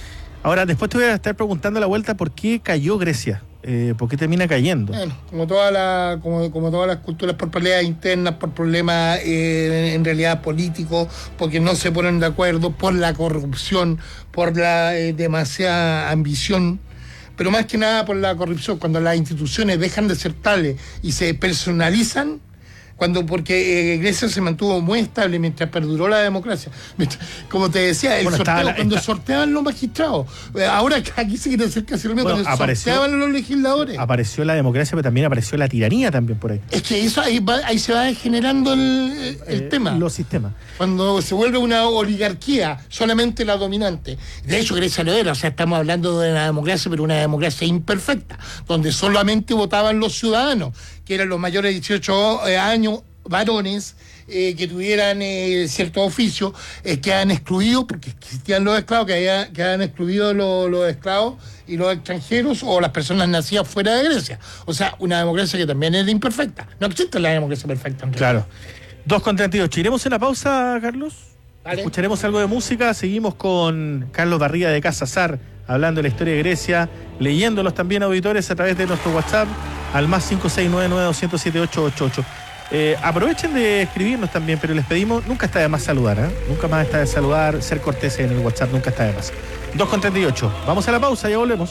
Ahora, después te voy a estar preguntando a la vuelta por qué cayó Grecia, eh, por qué termina cayendo.
Bueno, como, toda la, como, como todas las culturas, por peleas internas, por problemas eh, en realidad políticos, porque no se ponen de acuerdo, por la corrupción, por la eh, demasiada ambición, pero más que nada por la corrupción. Cuando las instituciones dejan de ser tales y se personalizan, cuando porque eh, Grecia se mantuvo muy estable mientras perduró la democracia. Como te decía, el
bueno,
sorteo,
la,
cuando
está...
sorteaban los magistrados. Ahora aquí se quiere hacer casi lo mismo, bueno, cuando apareció, sorteaban los legisladores.
Apareció la democracia, pero también apareció la tiranía también por ahí.
Es que eso ahí, va, ahí se va degenerando el, el eh, tema.
Los sistemas.
Cuando se vuelve una oligarquía, solamente la dominante. De hecho, Grecia lo era, o sea, estamos hablando de una democracia, pero una democracia imperfecta, donde solamente votaban los ciudadanos, que eran los mayores de dieciocho años, varones, eh, que tuvieran eh, cierto oficio, eh, que han excluido, porque existían los esclavos, que, haya, que han excluido los, los esclavos y los extranjeros o las personas nacidas fuera de Grecia. O sea, una democracia que también es imperfecta. No existe la democracia perfecta. En
claro. dos con treinta y ocho. ¿Iremos en la pausa, Carlos?
Vale.
Escucharemos algo de música. Seguimos con Carlos Barriga de Casazar, hablando de la historia de Grecia, leyéndolos también, auditores, a través de nuestro WhatsApp, al más cinco seis nueve nueve dos cero siete ocho ocho ocho. Eh, aprovechen de escribirnos también, pero les pedimos, nunca está de más saludar, ¿eh? Nunca más está de saludar, ser corteses en el WhatsApp, nunca está de más. dos con treinta y ocho. Vamos a la pausa, ya volvemos.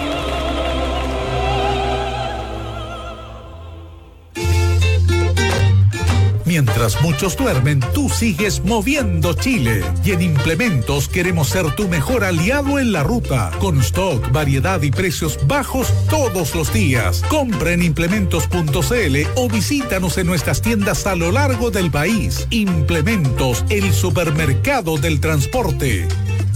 Mientras muchos duermen, tú sigues moviendo Chile. Y en Implementos queremos ser tu mejor aliado en la ruta. Con stock, variedad y precios bajos todos los días. Compra en implementos punto c l o visítanos en nuestras tiendas a lo largo del país. Implementos, el supermercado del transporte.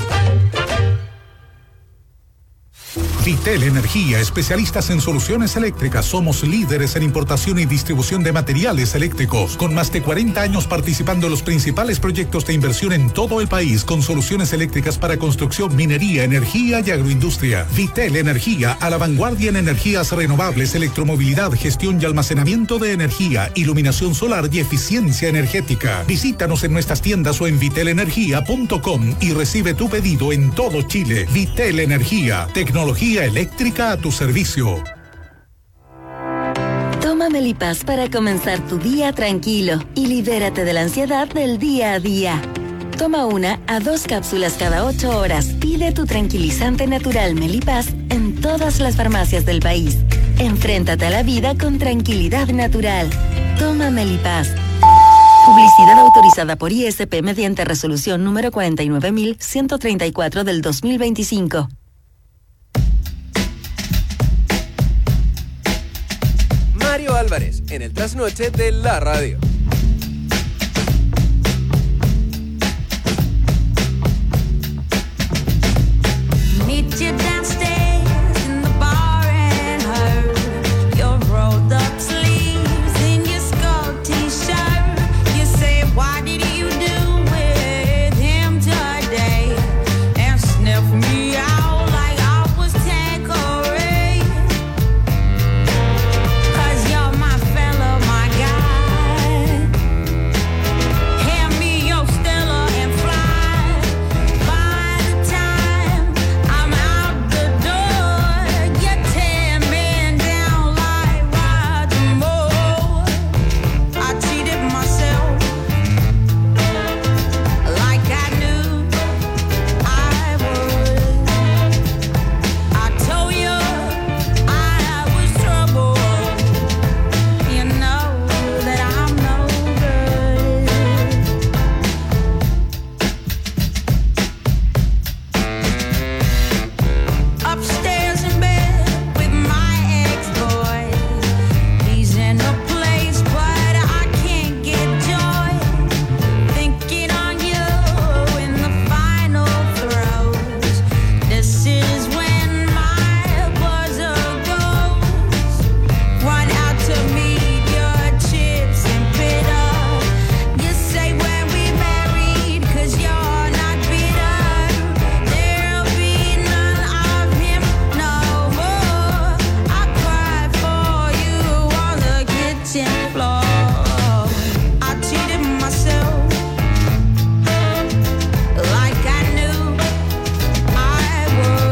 Vitel Energía, especialistas en soluciones eléctricas. Somos líderes en importación y distribución de materiales eléctricos, con más de cuarenta años participando en los principales proyectos de inversión en todo el país, con soluciones eléctricas para construcción, minería, energía y agroindustria. Vitel Energía, a la vanguardia en energías renovables, electromovilidad, gestión y almacenamiento de energía, iluminación solar y eficiencia energética. Visítanos en nuestras tiendas o en vitel energía punto com y recibe tu pedido en todo Chile. Vitel Energía, tecnología eléctrica a tu servicio.
Toma Melipaz para comenzar tu día tranquilo y libérate de la ansiedad del día a día. Toma una a dos cápsulas cada ocho horas. Pide tu tranquilizante natural Melipaz en todas las farmacias del país. Enfréntate a la vida con tranquilidad natural. Toma Melipaz. Publicidad autorizada por I S P mediante resolución número cuarenta y nueve mil ciento treinta y cuatro del dos mil veinticinco.
Mario Álvarez, en el trasnoche de la radio.
Like I knew I would.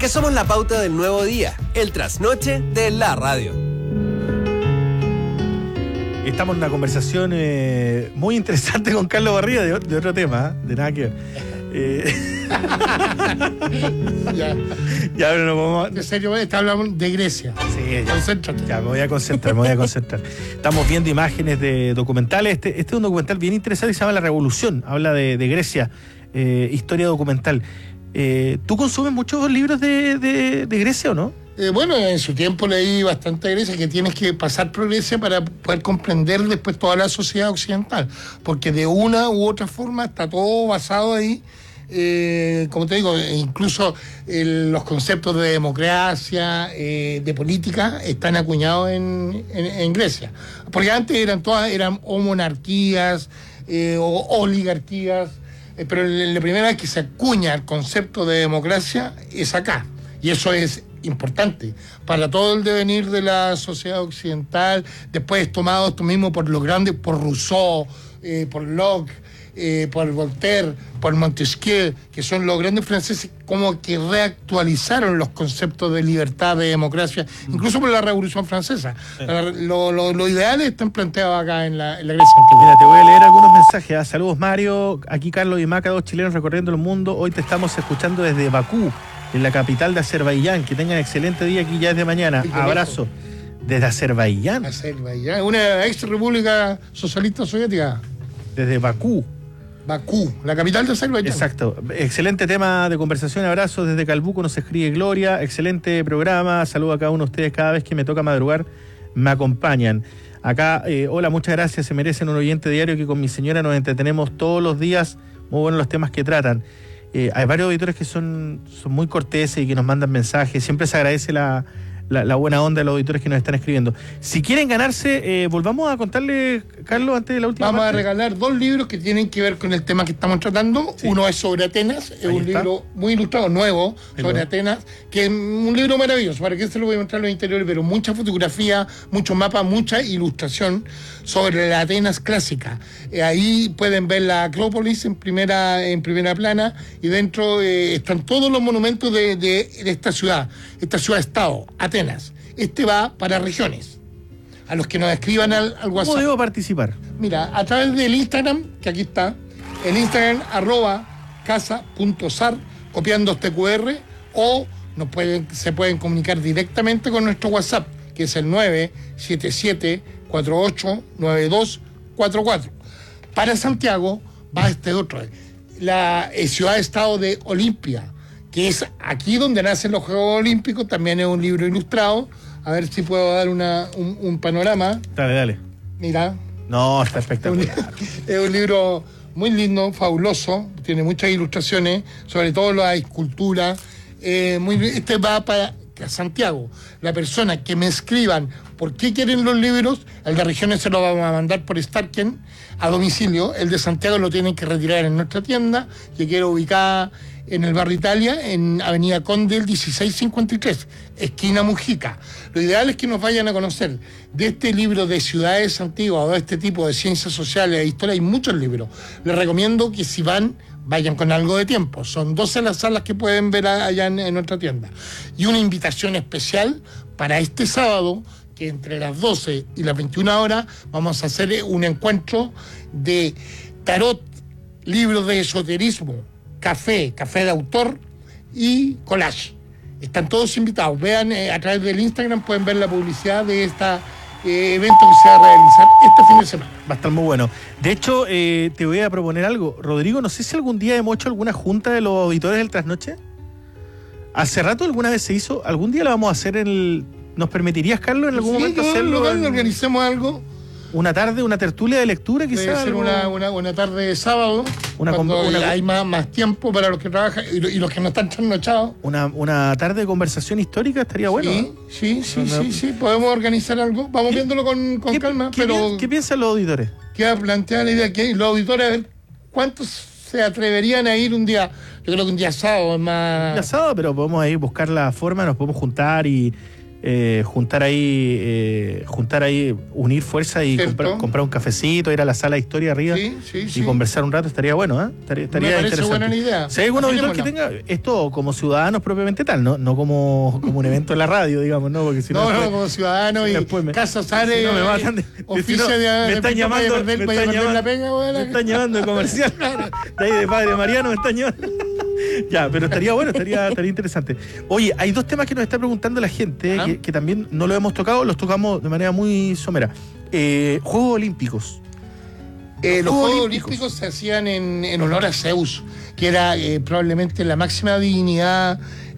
Porque somos la pauta del nuevo día, el trasnoche de la radio.
Estamos en una conversación eh, muy interesante con Carlos Barría de, de otro tema, ¿eh? De nada que ver. Eh...
ya.
Ya, pero no podemos...
En serio, está hablando de Grecia.
Sí, ya.
Concéntrate.
Ya, me voy a concentrar, me voy a concentrar. Estamos viendo imágenes de documentales. Este, este es un documental bien interesante que se llama La Revolución. Habla de, de Grecia, eh, historia documental. Eh, ¿Tú consumes muchos libros de, de, de Grecia o no?
Eh, bueno, en su tiempo leí bastante de Grecia, que tienes que pasar por Grecia para poder comprender después toda la sociedad occidental, porque de una u otra forma está todo basado ahí, eh, como te digo, incluso eh, los conceptos de democracia, eh, de política, están acuñados en, en, en Grecia, porque antes eran todas, eran o monarquías eh, o oligarquías, eh, pero la primera vez que se acuña el concepto de democracia es acá, y eso es importante para todo el devenir de la sociedad occidental. Después tomado esto mismo por los grandes, por Rousseau, eh, por Locke, eh, por Voltaire, por Montesquieu, que son los grandes franceses, como que reactualizaron los conceptos de libertad, de democracia, incluso por la Revolución Francesa. Sí. Los lo, lo ideales están planteados acá en la, en la Grecia antigua.
Mira, te voy a leer algunos mensajes. ¿eh? Saludos, Mario. Aquí Carlos y Maca, dos chilenos recorriendo el mundo. Hoy te estamos escuchando desde Bakú, en la capital de Azerbaiyán. Que tengan excelente día, aquí ya es de mañana. Abrazo. Desde Azerbaiyán.
Azerbaiyán, una ex república socialista soviética.
Desde Bakú.
Bakú, la capital de Azerbaiyán.
Exacto. Excelente tema de conversación. Abrazo desde Calbuco, nos escribe Gloria. Excelente programa. Saludo a cada uno de ustedes. Cada vez que me toca madrugar, me acompañan. Acá, eh, hola, muchas gracias. Se merecen un oyente diario que con mi señora nos entretenemos todos los días. Muy buenos los temas que tratan. Eh, hay varios auditores que son, son muy corteses y que nos mandan mensajes. Siempre se agradece la, la, la buena onda de los auditores que nos están escribiendo. Si quieren ganarse, eh, volvamos a contarle, Carlos, antes de la última
Vamos
parte.
a regalar dos libros que tienen que ver con el tema que estamos tratando. Sí. Uno es sobre Atenas, es Ahí un está. libro muy ilustrado, nuevo, sobre Hello. Atenas, que es un libro maravilloso. ¿Para qué se lo voy a mostrar los interiores? Pero mucha fotografía, mucho mapa, mucha ilustración sobre la Atenas clásica. Eh, ahí pueden ver la Acrópolis en primera, en primera plana, y dentro eh, están todos los monumentos de, de, de esta ciudad, esta ciudad-estado, Atenas. Este va para regiones. A los que nos escriban al, al WhatsApp.
¿Cómo debo participar?
Mira, a través del Instagram, que aquí está, el Instagram arroba casa.sar, copiando este cu erre, o nos pueden, se pueden comunicar directamente con nuestro WhatsApp, que es el nueve siete siete cuatro ocho nueve dos cuatro cuatro. Para Santiago va este otro, la eh, ciudad-estado de Olimpia, que es aquí donde nacen los Juegos Olímpicos. También es un libro ilustrado. A ver si puedo dar una, un, un panorama.
Dale, dale.
Mira.
No, está espectacular.
Es un libro muy lindo, fabuloso. Tiene muchas ilustraciones, sobre todo la escultura. Eh, muy, este va para Santiago. La persona que me escriban por qué quieren los libros, el de regiones se lo vamos a mandar por Starken a domicilio. El de Santiago lo tienen que retirar en nuestra tienda, que queda ubicada en el barrio Italia, en Avenida Conde, el dieciséis cincuenta y tres, esquina Mujica. Lo ideal es que nos vayan a conocer de este libro de ciudades antiguas o de este tipo de ciencias sociales e historia. Hay muchos libros. Les recomiendo que si van, vayan con algo de tiempo. Son doce las salas que pueden ver allá en, en nuestra tienda. Y una invitación especial para este sábado, que entre las doce y las veintiuna horas vamos a hacer un encuentro de tarot, libros de esoterismo, café, café de autor y collage. Están todos invitados. Vean eh, a través del Instagram, pueden ver la publicidad de este eh, evento que se va a realizar este fin de semana.
Va a estar muy bueno. De hecho, eh, te voy a proponer algo. Rodrigo, no sé si algún día hemos hecho alguna junta de los auditores del Trasnoche. Hace rato alguna vez se hizo. ¿Algún día lo vamos a hacer en el... ¿Nos permitirías, Carlos, en algún
sí,
momento
yo,
hacerlo?
En... organicemos algo.
Una tarde, una tertulia de lectura, quizás.
Puede ser
algo...
una, una, una tarde de sábado,
una,
cuando
una,
hay más, más tiempo para los que trabajan y, y los que no están trasnochados.
Una, una tarde de conversación histórica estaría bueno.
Sí,
¿no?
sí, sí, no, no. sí, sí. Podemos organizar algo. Vamos viéndolo con, con
¿Qué,
calma.
¿qué,
pero
¿Qué piensan los auditores?
Queda planteada la idea que los auditores, a ver, ¿cuántos se atreverían a ir un día? Yo creo que un día sábado es más...
Un día sábado, pero podemos ahí buscar la forma, nos podemos juntar y... eh, juntar ahí, eh, juntar ahí, unir fuerzas y comprar, comprar un cafecito, ir a la sala de historia arriba
sí, sí,
y
sí.
conversar un rato, estaría bueno, ¿eh? Estaría, estaría
Me parece
interesante.
buena idea.
Si hay algún auditor que tenga esto como ciudadanos propiamente tal, no, no como, como un evento en la radio, digamos, ¿no? Porque si no,
no,
después,
no, como ciudadano y
me,
Casa Sare,
si no me matan de,
oficio
si no,
de,
me
de,
están
de,
llamando,
perder,
me
vaya
están
perder
llamando,
la pega, bueno.
me están llamando de comercial, de ahí de Padre Mariano me están llamando. Ya, pero estaría bueno, estaría, estaría interesante. Oye, hay dos temas que nos está preguntando la gente, ¿Ah? que, que también no lo hemos tocado, los tocamos de manera muy somera. Eh, Juegos Olímpicos.
Eh, los Juegos Olímpicos. Olímpicos se hacían en, en honor a Zeus, que era eh, probablemente la máxima dignidad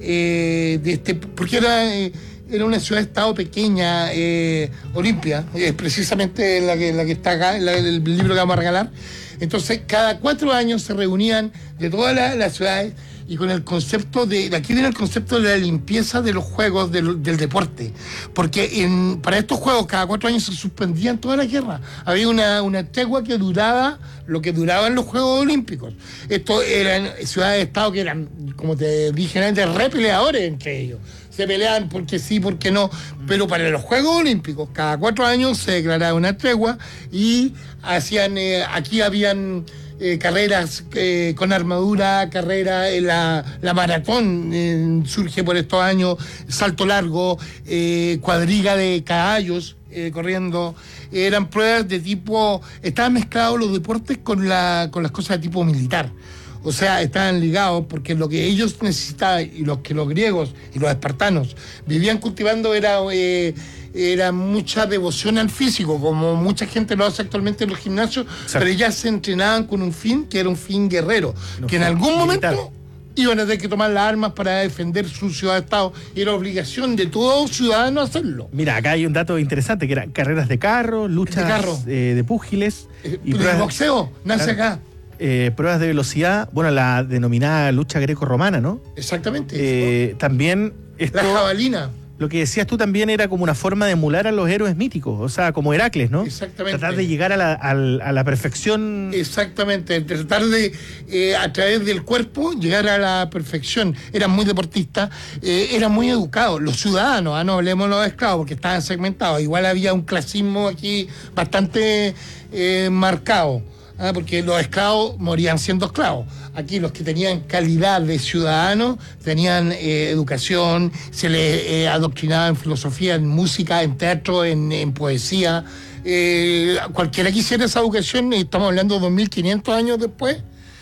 eh, de este, porque era, eh, era una ciudad-estado pequeña, eh, Olimpia, es eh, precisamente la que, la que está acá, la, el libro que vamos a regalar. Entonces, cada cuatro años se reunían de todas las, las ciudades y con el concepto de, aquí viene el concepto de la limpieza de los juegos del, del deporte, porque en, para estos juegos cada cuatro años se suspendían toda la guerra, había una, una tregua que duraba lo que duraban los Juegos Olímpicos. Estos eran ciudades-estado que eran, como te dije antes, re peleadores entre ellos. Se peleaban porque sí, porque no, pero para los Juegos Olímpicos cada cuatro años se declaraba una tregua y hacían, eh, aquí habían eh, carreras eh, con armadura, carrera, eh, la, la maratón eh, surge por estos años, salto largo, eh, cuadriga de caballos eh, corriendo, eran pruebas de tipo, estaban mezclados los deportes con, la, con las cosas de tipo militar. O sea, estaban ligados porque lo que ellos necesitaban y los que los griegos y los espartanos vivían cultivando era, eh, era mucha devoción al físico, como mucha gente lo hace actualmente en los gimnasios. Exacto. Pero ellas se entrenaban con un fin que era un fin guerrero, no, que en algún militar. momento iban a tener que tomar las armas para defender su ciudad-estado y era obligación de todo ciudadano hacerlo.
Mira, acá hay un dato interesante que eran carreras de carro, luchas de, carro. Eh, de púgiles.
Eh, y el boxeo nace acá.
Eh, pruebas de velocidad, bueno, la denominada lucha greco-romana, ¿no?
Exactamente.
Eh, también esto,
la jabalina.
Lo que decías tú también era como una forma de emular a los héroes míticos, o sea, como Heracles, ¿no?
Exactamente.
Tratar de llegar a la, a, a la perfección.
Exactamente, tratar de, eh, a través del cuerpo, llegar a la perfección. Eran muy deportistas, eh, eran muy educados. Los ciudadanos, ah, no hablemos de los esclavos, porque estaban segmentados. Igual había un clasismo aquí bastante eh, marcado. Ah, porque los esclavos morían siendo esclavos. Aquí los que tenían calidad de ciudadanos tenían eh, educación, se les eh, adoctrinaba en filosofía, en música, en teatro, en, en poesía. Eh, cualquiera quisiera esa educación, estamos hablando de dos mil quinientos años después,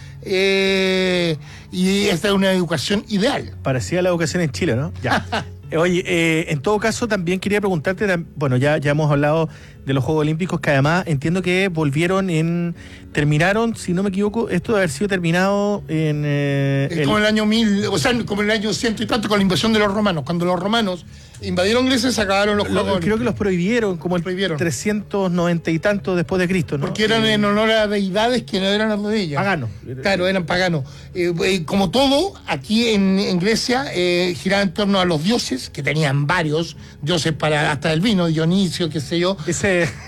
eh, y esta es una educación ideal.
Parecía la educación en Chile, ¿no? Ya. Oye, eh, en todo caso también quería preguntarte, bueno, ya, ya hemos hablado de los Juegos Olímpicos, que además entiendo que volvieron en, terminaron, si no me equivoco, esto de haber sido terminado en... Eh,
es como el, el año mil, o sea, como el año ciento y tanto, con la invasión de los romanos, cuando los romanos invadieron Grecia, se acabaron los Juegos Olímpicos.
Creo que los prohibieron, como el prohibieron. trescientos noventa y tanto después de Cristo, ¿no?
Porque eran eh, en honor a deidades que no eran las de ellas.
Paganos.
Claro, eran paganos. Eh, eh, como todo, aquí en, en Grecia eh, giraba en torno a los dioses, que tenían varios dioses para hasta el vino, Dionisio, qué sé yo.
Ese
es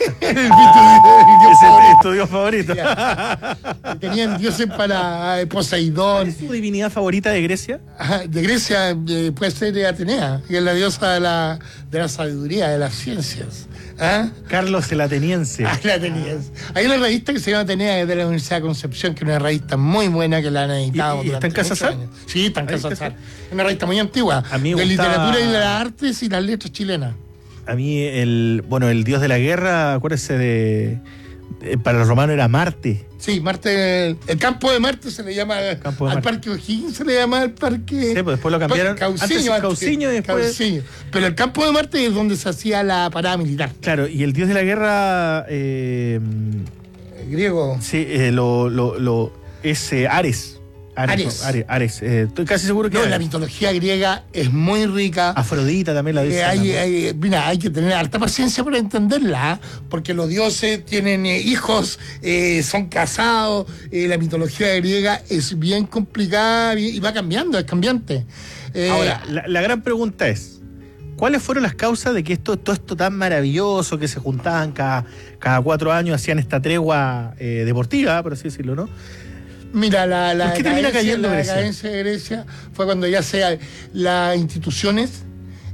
tu dios favorito.
Tenían dioses para eh, Poseidón.
¿Cuál es tu divinidad favorita de Grecia?
Ajá, de Grecia eh, puede ser Atenea, que es la diosa de la, de la sabiduría, de las ciencias. ¿Ah?
Carlos el Ateniense.
Ah, el Ateniense. Hay una revista que se llama Atenea, que es de la Universidad de Concepción, que es una revista muy buena que la han editado.
¿Y, y está en Casa Sar?
Sí, está en Casa Sar. Es una revista muy antigua,
de
gustaba... literatura y de las artes y las letras chilenas.
A mí, el bueno, el dios de la guerra, acuérdese de... de para los romanos era Marte.
Sí, Marte, el, el campo de Marte se le llama, al
Marte.
Parque O'Higgins se le llama al parque...
Sí, pues después lo cambiaron.
Cauciño,
antes Cauciño y después...
Cauciño. Pero el campo de Marte es donde se hacía la parada militar.
Claro, y el dios de la guerra... Eh,
griego.
Sí, eh, lo, lo, lo, es eh, Ares. Ares.
Ares.
No, Ares, Ares. Eh, estoy casi seguro que...
No, la mitología griega es muy rica.
Afrodita también la dice.
Eh, hay, hay, mira, hay que tener harta paciencia para entenderla, ¿eh? Porque los dioses tienen eh, hijos, eh, son casados, eh, la mitología griega es bien complicada y va cambiando, es cambiante.
Eh, Ahora, la, la gran pregunta es, ¿cuáles fueron las causas de que esto, todo esto tan maravilloso, que se juntaban cada, cada cuatro años, hacían esta tregua eh, deportiva, por así decirlo, ¿no?
Mira, la, la,
¿Por qué termina cayendo
la
Grecia?
decadencia de Grecia fue cuando ya sea las instituciones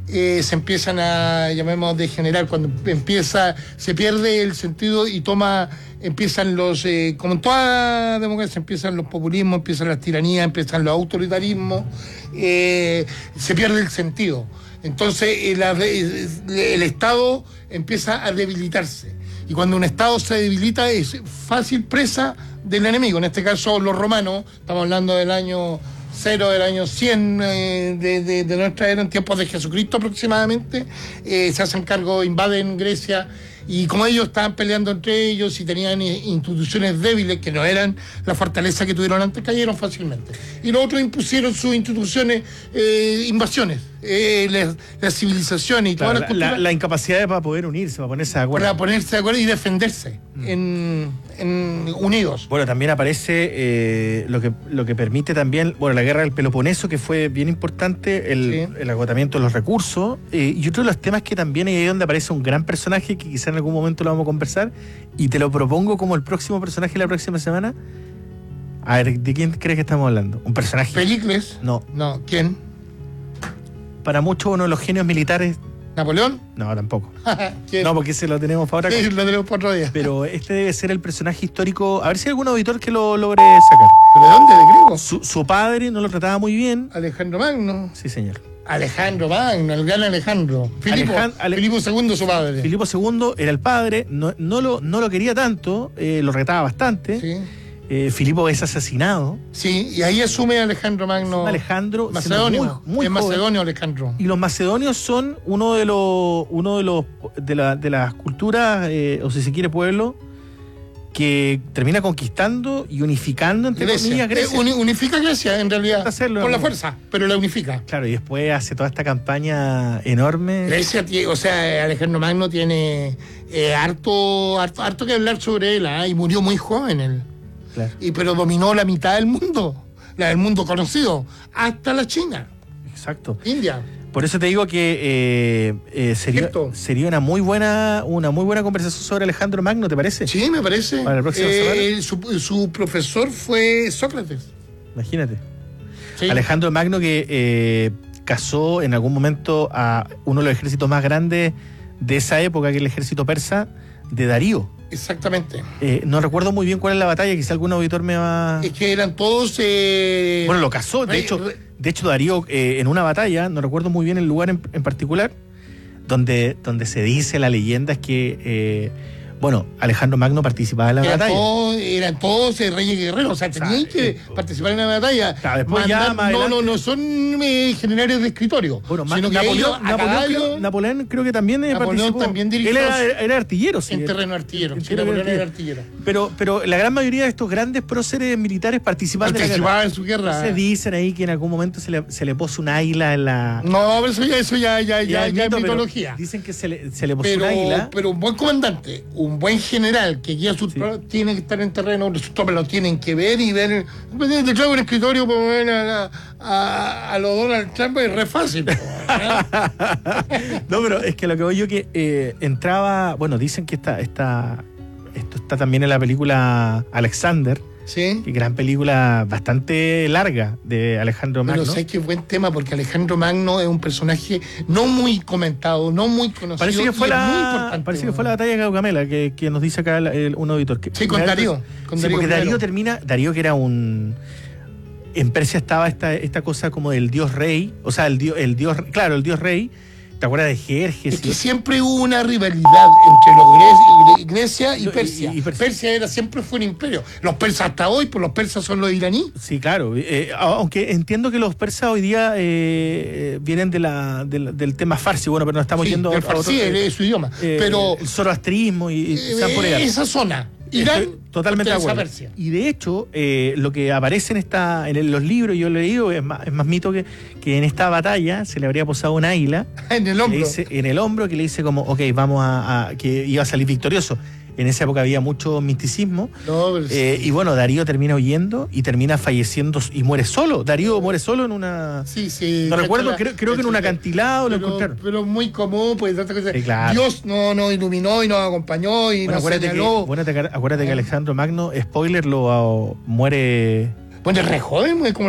eh, se empiezan a, llamemos, degenerar, cuando empieza, se pierde el sentido y toma, empiezan los, eh, como en toda democracia, empiezan los populismos, empiezan las tiranías, empiezan los autoritarismos, eh, se pierde el sentido. Entonces el, el Estado empieza a debilitarse. Y cuando un Estado se debilita es fácil presa del enemigo. En este caso los romanos, estamos hablando del año cero, del año cien eh, de, de, de nuestra era, en tiempos de Jesucristo aproximadamente, eh, se hacen cargo, invaden Grecia. Y como ellos estaban peleando entre ellos y tenían instituciones débiles que no eran la fortaleza que tuvieron antes, cayeron fácilmente. Y los otros impusieron sus instituciones, eh, invasiones, eh, las, las civilizaciones y
claro,
todas las culturas.
La, la incapacidad para poder unirse, para ponerse de acuerdo.
Para ponerse de acuerdo y defenderse mm. en, en unidos.
Bueno, también aparece eh, lo que lo que permite también, bueno, la guerra del Peloponeso, que fue bien importante, el, sí. el agotamiento de los recursos, eh, y otro de los temas que también es ahí donde aparece un gran personaje que quizá en algún momento lo vamos a conversar, y te lo propongo como el próximo personaje de la próxima semana. A ver, ¿de quién crees que estamos hablando? ¿Un personaje?
¿Pericles?
No.
No, ¿quién?
Para muchos uno de los genios militares.
¿Napoleón?
No, tampoco.
¿Quién?
No, porque ese lo tenemos para otra
sí,
cosa.
lo tenemos para otro día.
Pero este debe ser el personaje histórico. A ver si hay algún auditor que lo logre sacar.
¿De dónde? ¿De griego?
Su, su padre no lo trataba muy bien.
Alejandro Magno.
Sí, señor.
Alejandro Magno, el gran Alejandro. Filipo,
Alejand- Ale-
Filipo segundo, su padre.
Filipo segundo era el padre, no, no, lo, no lo quería tanto, eh, lo retaba bastante.
Sí.
Eh, Filipo es asesinado.
Sí, y ahí asume Alejandro Magno.
Asume Alejandro.
Macedonio.
Muy, muy
es macedonio Alejandro.
Y los macedonios son uno de los, uno de los de, la, de las culturas, eh, o si se quiere, pueblo, que termina conquistando y unificando, entre
Grecia.
comillas, Grecia.
Eh, uni- unifica Grecia, en realidad.
Hacerlo,
con la
¿no?
fuerza, pero la unifica.
Claro, y después hace toda esta campaña enorme.
Grecia, tiene, o sea, Alejandro Magno tiene eh, harto, harto, harto que hablar sobre él, ¿eh? Y murió muy joven él.
Claro.
Y, pero dominó la mitad del mundo, la del mundo conocido, hasta la China.
Exacto.
India.
Por eso te digo que eh, eh, sería, sería una muy buena una muy buena conversación sobre Alejandro Magno, ¿te parece?
Sí, me parece.
Para la próxima
eh,
semana.
Su, su profesor fue Sócrates.
Imagínate.
Sí.
Alejandro Magno que eh, casó en algún momento a uno de los ejércitos más grandes de esa época, que es el ejército persa de Darío.
Exactamente.
Eh, no recuerdo muy bien cuál es la batalla, quizá algún auditor me va...
Es que eran todos... Eh...
Bueno, lo casó, de
Re,
hecho,
re...
de hecho Darío eh, en una batalla, no recuerdo muy bien el lugar en, en particular, donde, donde se dice, la leyenda es que, eh, bueno, Alejandro Magno participaba en la
eran
batalla.
Todos, eran todos eh, reyes guerreros, o sea, tenían o sea, que eh, participar en la batalla.
Claro, después
Mandar,
ya, más
no,
adelante...
no, no son eh, generales de escritorio.
Bueno,
sino que
Napoleón,
ellos, a
Napoleón,
caballo,
creo, Napoleón creo que también eh,
Napoleón
participó.
también dirigió.
Él era, era artillero, sí.
En terreno artillero.
En
Sí,
terreno
Napoleón
artillero.
era artillero.
Pero, pero la gran mayoría de estos grandes próceres militares participaban de la guerra.
Participaban en su guerra.
Se dicen ahí que en algún momento se le, se le puso un águila en la...
No, pero eso ya, eso ya, ya, ya,
es
ya es
mito, pero
mitología.
Dicen que se le, se le puso
Pero,
un águila.
pero un buen comandante, un buen general que guía sus
Sí.
tropas, tiene que estar en terreno, sus tropas lo tienen que ver y ver. Te traigo un escritorio para ver a, a, a los Donald Trump, es re fácil.
No, pero es que lo que voy yo que eh, entraba, bueno, dicen que está, está, esto está también en la película Alexander,
Sí.
que gran película bastante larga de Alejandro Magno.
Pero sé que buen tema porque Alejandro Magno es un personaje no muy comentado, no muy conocido.
Parece que fue
y es muy
la
importante.
parece que fue la batalla de Gaugamela que, que nos dice acá el, el, un auditor. Que,
Sí, con Darío. Con
sí,
Darío
porque
primero.
Darío termina, Darío que era un... En Persia estaba esta, esta cosa como del dios rey, o sea, el dios, el dios, claro, el dios rey. ¿Te acuerdas de Jerjes?
Es que siempre hubo una rivalidad entre los Gre- Grecia y Persia.
Y- y Persia.
Persia era, siempre fue un imperio. Los persas hasta hoy, pues los persas son los iraníes.
Sí, claro. Eh, aunque entiendo que los persas hoy día eh, vienen de la, de la- del tema farsi, bueno, pero no estamos
Sí,
yendo
del
a otro...
farsi,
eh,
es su idioma.
eh,
pero
el zoroastrismo y, y
eh,
se van por allá.
esa zona, Irán,
Estoy totalmente de
pertenece a
acuerdo.
Persia.
Y de hecho, eh, lo que aparece en esta en el- los libros, yo lo he leído, es más, es más mito que, que en esta batalla se le habría posado un águila
En el
que le
hombro.
dice- en el hombro que le dice como, ok, vamos a, a- que iba a salir victorioso. En esa época había mucho misticismo.
No, pero
Eh, y bueno, Darío termina huyendo y termina falleciendo y muere solo. Darío muere solo en una...
Sí, sí.
No
cacha
recuerdo,
la-
creo, creo que en un
cacha la-
acantilado lo
pero,
encontraron.
pero muy común, pues tanta cosa.
Sí, claro.
Dios no nos iluminó y nos acompañó y
Bueno,
nos
acuérdate, que,
señaló.
acuérdate, que, acuérdate que Alejandro Magno, spoiler, lo ah, muere...
Bueno, es re joven, muy como los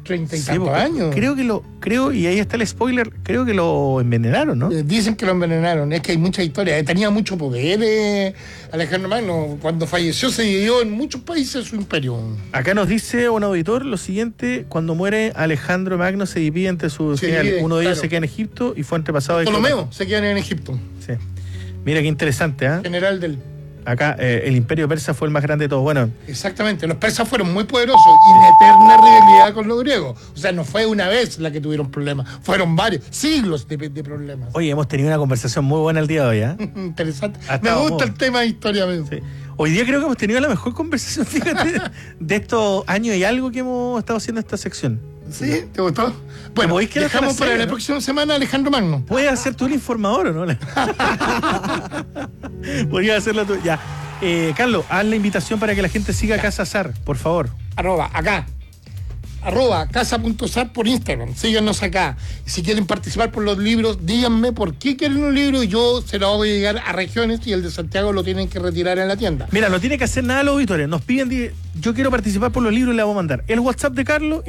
treinta y
Sí,
tantos
porque
años.
Creo que lo, creo, y ahí está el spoiler, creo que lo envenenaron, ¿no?
Eh, Dicen que lo envenenaron, es que hay mucha historia. Tenía mucho poder eh, Alejandro Magno. Cuando falleció se dividió en muchos países su imperio.
Acá nos dice un auditor lo siguiente: cuando muere Alejandro Magno se divide entre sus
Se
generales.
divide,
Uno de ellos
claro.
se queda en Egipto y fue antepasado de
Ptolomeo se quedan en Egipto.
Sí. Mira qué interesante, ¿ah? ¿eh?
General del...
Acá eh, el imperio persa fue el más grande de todos. Bueno,
Exactamente, los persas fueron muy poderosos y en eterna rivalidad con los griegos. O sea, no fue una vez la que tuvieron problemas, fueron varios, siglos de, de problemas.
oye, hemos tenido una conversación muy buena el día de hoy, ¿eh?
Interesante.
Ha
Me
estado
gusta
muy-
el tema de historia. amigo.
Sí. Hoy día creo que hemos tenido la mejor conversación, fíjate, de estos años y algo que hemos estado haciendo esta sección.
¿Sí? ¿Te gustó? Bueno,
podéis quedar
dejamos
para
para
serio,
la
¿no?
próxima semana a Alejandro Magno.
¿Puedes hacer tú el informador o no? Podrías hacerlo tú. Ya. Eh, Carlos, haz la invitación para que la gente siga Casa Zar, por favor.
Arroba, acá. Arroba casa.zar por Instagram. Síganos acá. Y si quieren participar por los libros, díganme por qué quieren un libro y yo se lo voy a llegar a regiones y el de Santiago lo tienen que retirar en la tienda.
Mira, no tiene que hacer nada los auditores. Nos piden, di- yo quiero participar por los libros y le vamos a mandar el WhatsApp de Carlos.